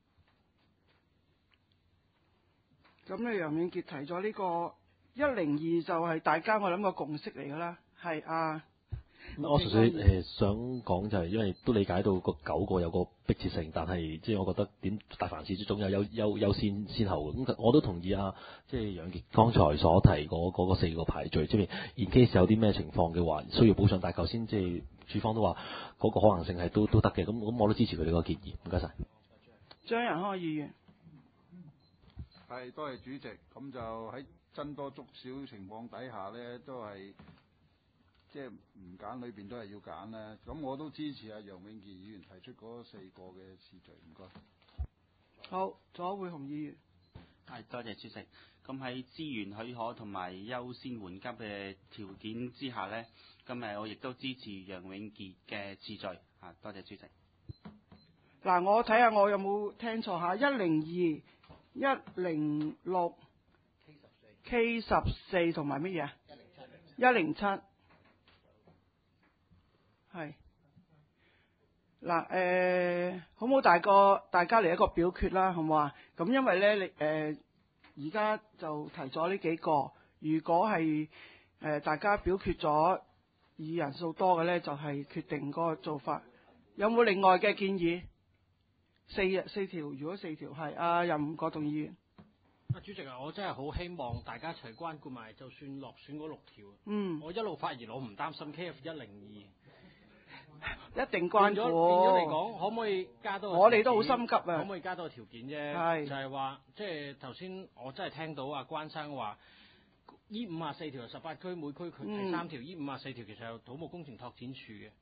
咁咧，楊永傑提咗呢個一零二就係大家我諗個共識嚟㗎啦，係啊。 我純粹誒、呃、想講就係，因為都理解到個九個有個迫切性，但係即係我覺得點大凡事總有優優優先先後咁，我都同意啊，即係楊傑剛才所提嗰嗰、嗰個四個排序，即係 in case 有啲咩情況嘅話需要補上，但係頭先即係處方都話嗰個可能性係都都得嘅，咁咁我都支持佢哋個建議，唔該晒。 張仁康議員。 係，多謝主席。咁就喺僧多粥少情況底下呢，都係。即係唔揀裏邊都係要揀啦，咁我都支持阿楊永傑議員提出嗰四個嘅次序，唔該。 好，左會紅議員。 係，多謝主席。咁喺資源許可同埋優先緩急嘅條件之下呢，今日我亦都支持楊永傑嘅次序。啊，多謝主席。 嗱，我睇下我有冇聽錯嚇，一零二、一零六、K 十四同埋乜嘢？一零七。係嗱，誒，好唔好大個大家嚟一個表決啦，好唔好啊？咁因為咧，你誒而家就提咗呢幾個，如果係誒、呃、大家表決咗以人數多嘅咧，就係、是、決定嗰個做法。有冇另外嘅建議？四四條，如果四條係啊，任國棟議員。 啊，主席啊，我真係好希望大家一齊關顧埋，就算落選嗰六條。 嗯。我一路發言，我唔擔心 K F 一零二。 一定關咗。變咗嚟講，可唔可以加多個？ 我哋都好心急啊！ 可唔可以加多個條件啫？ 係就係話，即係頭先我真係聽到阿關生話，依五十四條十八區每區佢提三條，依五十四條其實有土木工程拓展處嘅。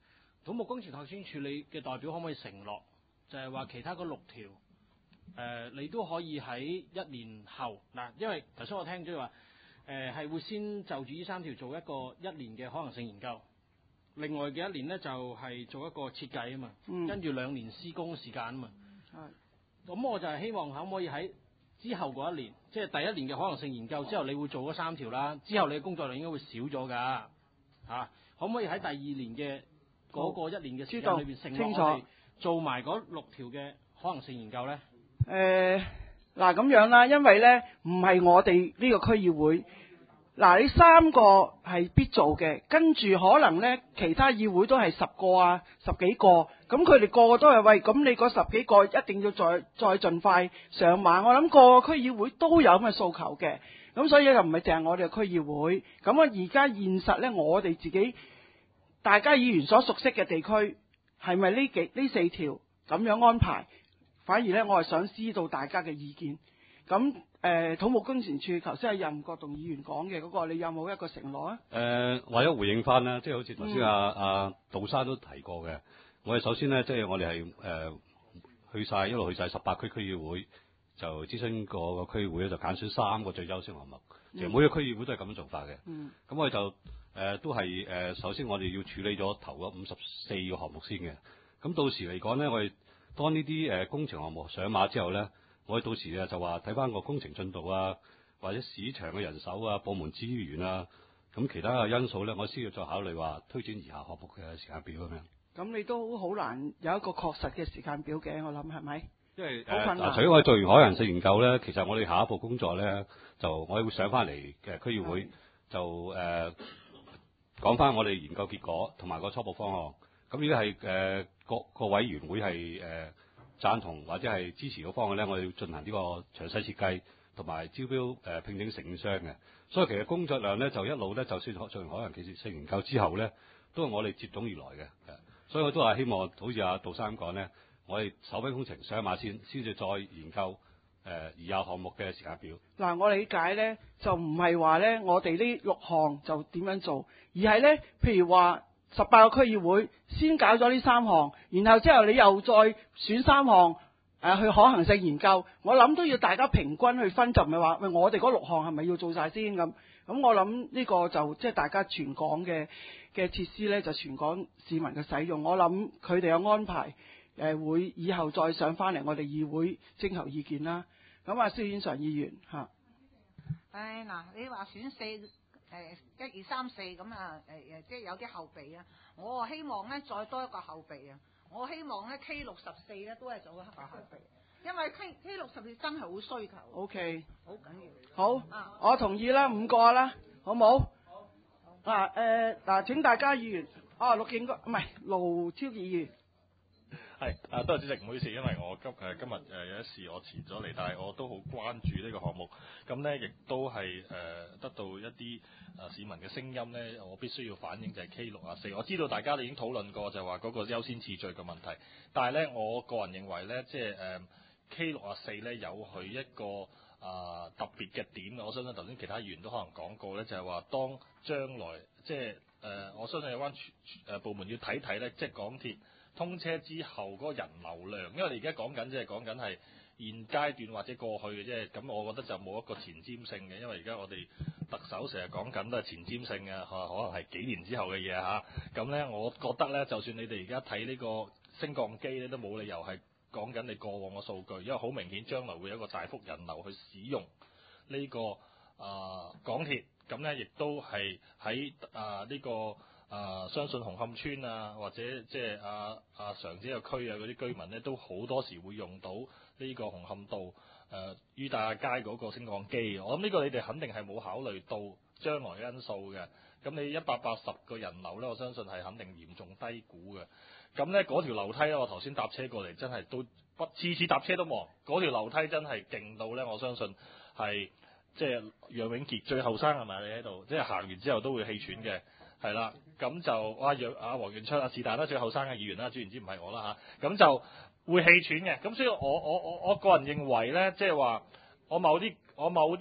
土木工程拓展處理嘅代表可唔可以承諾，就係話其他嗰六條誒、呃，你都可以喺一年後嗱，因為頭先我聽咗話誒係會先就住呢三條做一個一年嘅可能性研究，另外嘅一年呢，就係、是、做一個設計啊嘛， 嗯、 跟住兩年施工時間啊嘛。 係。 咁我就係希望可唔可以喺之後嗰一年，即係第一年嘅可能性研究之後，你會做嗰三條啦，之後你嘅工作量應該會少咗㗎嚇。可唔可以喺第二年嘅嗰個一年嘅時間裏邊承諾我哋做埋嗰六條嘅可能性研究咧？ 誒嗱咁樣啦，因為咧唔係我哋呢個區議會，嗱你三個係必做嘅，跟住可能咧其他議會都係十個啊十幾個，咁佢哋個個都係喂，咁你嗰十幾個一定要再再盡快上馬。我諗個個區議會都有咁嘅訴求嘅，咁所以就唔係淨係我哋嘅區議會。咁啊而家現實咧，我哋自己大家議員所熟悉嘅地區係咪呢幾呢四條咁樣安排？反而咧，我係想知道大家嘅意見。咁誒、呃，土木工程處頭先係任國棟議員講嘅嗰個，你有冇一個承諾啊？ 誒、呃，為咗回應翻啦，即係好似頭先阿阿杜生都提過嘅。我哋首先咧，即係我哋係誒去晒一路去晒十八區區議會，就諮詢個個區議會咧，就揀選三個最優先項目。其實每個區議會都係咁樣做法嘅。 嗯。 咁我哋就誒、呃、都係誒、呃，首先我哋要處理咗頭嗰五十四個項目先嘅。咁到時嚟講咧，我哋當呢啲誒工程項目上馬之後咧，我哋到時啊就話睇翻個工程進度啊，或者市場嘅人手啊、部門資源啊，咁其他嘅因素咧，我先要再考慮話推展餘下項目嘅時間表咁樣。 咁你都好難有一個確實嘅時間表嘅，我諗係咪？ 因為好困難。 嗱、呃，除咗我哋做完海洋性研究咧，其實我哋下一步工作咧，就我哋會上翻嚟嘅區議會，就誒講翻我哋研究結果同埋個初步方案。咁如果係誒各個委員會係誒、呃、贊同或者係支持個方案咧，我哋要進行呢個詳細設計同埋招標誒、呃、聘請承建商嘅。所以其實工作量咧就一路咧，就算做完海洋技術性研究之後咧，都係我哋接踵而來嘅。所以我都係希望好似阿杜生講咧，我哋首批工程上馬先，先至再研究誒餘下項目嘅時間表。 嗱，我理解咧就唔係話咧，我哋呢六項就點樣做，而係咧，譬如話十八個區議會先搞咗呢三項，然後之後你又再選三項誒去可行性研究。我諗都要大家平均去分，就唔係話喂我哋嗰六項係咪要做晒先咁？咁我諗呢個就即係大家全港嘅嘅設施咧，就全港市民嘅使用。我諗佢哋嘅安排誒、呃、會以後再上翻嚟我哋議會徵求意見啦。咁啊，蕭婉常議員嚇。 誒嗱，你話選四誒一二三四咁啊誒誒，即係有啲後備啊。我希望咧再多一個後備啊。我希望咧 K 六十四咧都係做一個後備，因為 K K 六十四真係好需求。 O K。 好緊要。 好， 啊、 我同意啦，五個啦，好冇？好。嗱誒嗱，請大家議員，哦，陸敬哥唔係盧超議員。 係，啊，多謝主席，唔好意思，因為我今誒、呃、今日誒、呃、有一事我遲咗嚟，但係我都好關注呢個項目，咁咧亦都係誒、呃、得到一啲誒、呃、市民嘅聲音咧，我必須要反映就係 K 六啊四，我知道大家已經討論過就係話嗰個優先次序嘅問題，但係咧我個人認為咧，即係誒 K 六啊四咧有佢一個啊、呃、特別嘅點，我相信頭先其他議員都可能講過咧，就係、是、話當將來即係誒、呃、我相信有關誒部門要睇睇咧，即係港鐵通車之後嗰個人流量，因為你而家講緊即係講緊係現階段或者過去嘅啫，咁我覺得就冇一個前瞻性嘅，因為而家我哋特首成日講緊都係前瞻性嘅，可能係幾年之後嘅嘢嚇。咁咧，我覺得咧，就算你哋而家睇呢個升降機咧，都冇理由係講緊你過往嘅數據，因為好明顯將來會有一個大幅人流去使用呢、這個啊、呃、港鐵，咁咧亦都係喺啊呢個。啊、呃，相信紅磡村啊，或者即係啊啊常子個區啊嗰啲居民咧，都好多時會用到呢個紅磡道誒於大亞街嗰個升降機。我諗呢個你哋肯定係冇考慮到將來嘅因素嘅。咁你一百八十個人流咧，我相信係肯定嚴重低估嘅。咁咧嗰條樓梯咧，我頭先搭車過嚟，真係都不次次搭車都望嗰條樓梯真係勁到咧，我相信係即係楊永傑最後生係咪？你喺度即係行完之後都會氣喘嘅。係啦，咁就哇楊阿黃元昌啊，是但啦，最後生嘅議員啦，總言之唔係我啦嚇，咁就會氣喘嘅。咁所以我我我我個人認為咧，即係話我某啲我某啲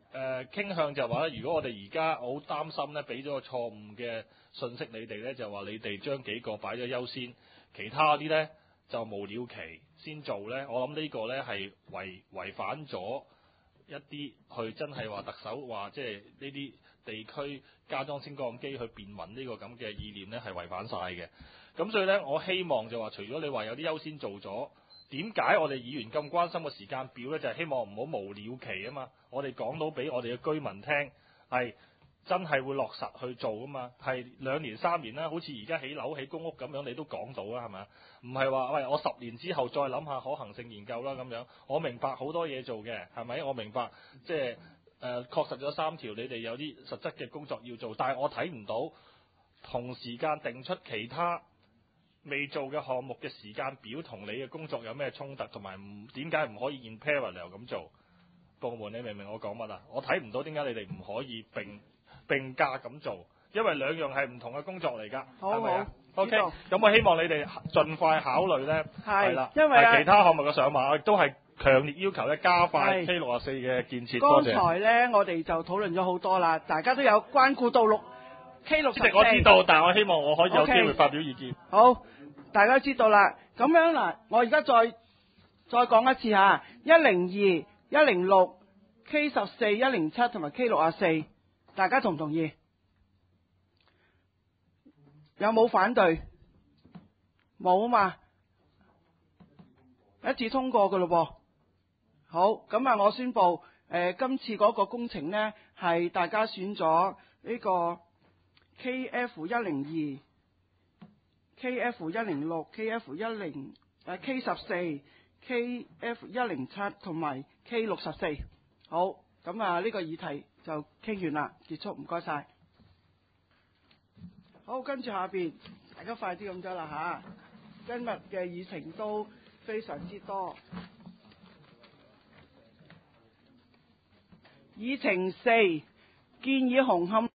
誒傾向就話咧，如果我哋而家我好擔心咧，俾咗個錯誤嘅信息你哋咧，就話你哋將幾個擺咗優先，其他啲咧就無了期先做咧。我諗呢個咧係違違反咗一啲去真係話特首話即係呢啲地區加裝升降機去便民呢個咁嘅意念咧係違反晒嘅。咁所以咧，我希望就話除咗你話有啲優先做咗。點解我哋議員咁關心個時間表呢？就係、是、希望唔好無了期啊嘛！我哋講到俾我哋嘅居民聽，係真係會落實去做啊嘛！係兩年三年啦，好似而家起樓起公屋咁樣，你都講到啦，係咪？唔係話喂，我十年之後再諗下可行性研究啦咁樣。我明白好多嘢做嘅，係咪？我明白即係誒、呃、確實咗三條，你哋有啲實質嘅工作要做，但係我睇唔到同時間定出其他未做嘅項目嘅時間表同你嘅工作有咩衝突，同埋唔點解唔可以 in parallel 咁做？部門你明唔明我講乜啊？我睇唔到點解你哋唔可以並並駕咁做，因為兩樣係唔同嘅工作嚟㗎，係咪啊？OK，咁我希望你哋盡快考慮咧，係啦， 因為係其他項目嘅上馬，我亦都係強烈要求咧加快 K 六十四嘅建設。多謝。 剛才咧，我哋就討論咗好多啦，大家都有關顧到六 K 六十四。 即係我知道，但係我希望我可以有機會發表意見。 Okay. 好。大家知道啦，咁樣嗱，我而家再再講一次嚇，一零二、一零六、K 十四、一零七同埋 K 六十四，大家同唔同意？有冇反對？冇啊嘛，一致通過㗎咯噃。好，咁啊，我宣布誒、呃，今次嗰個工程呢，係大家選咗呢個 K F 一零二。K F 一零六、K F 一零誒 K 十四、K F 一零七同埋 K 六十四。好，咁啊呢個議題就傾完啦，結束，唔該晒。好，跟住下邊，大家快啲咁多啦吓，今日嘅議程都非常之多。議程四，建議紅磡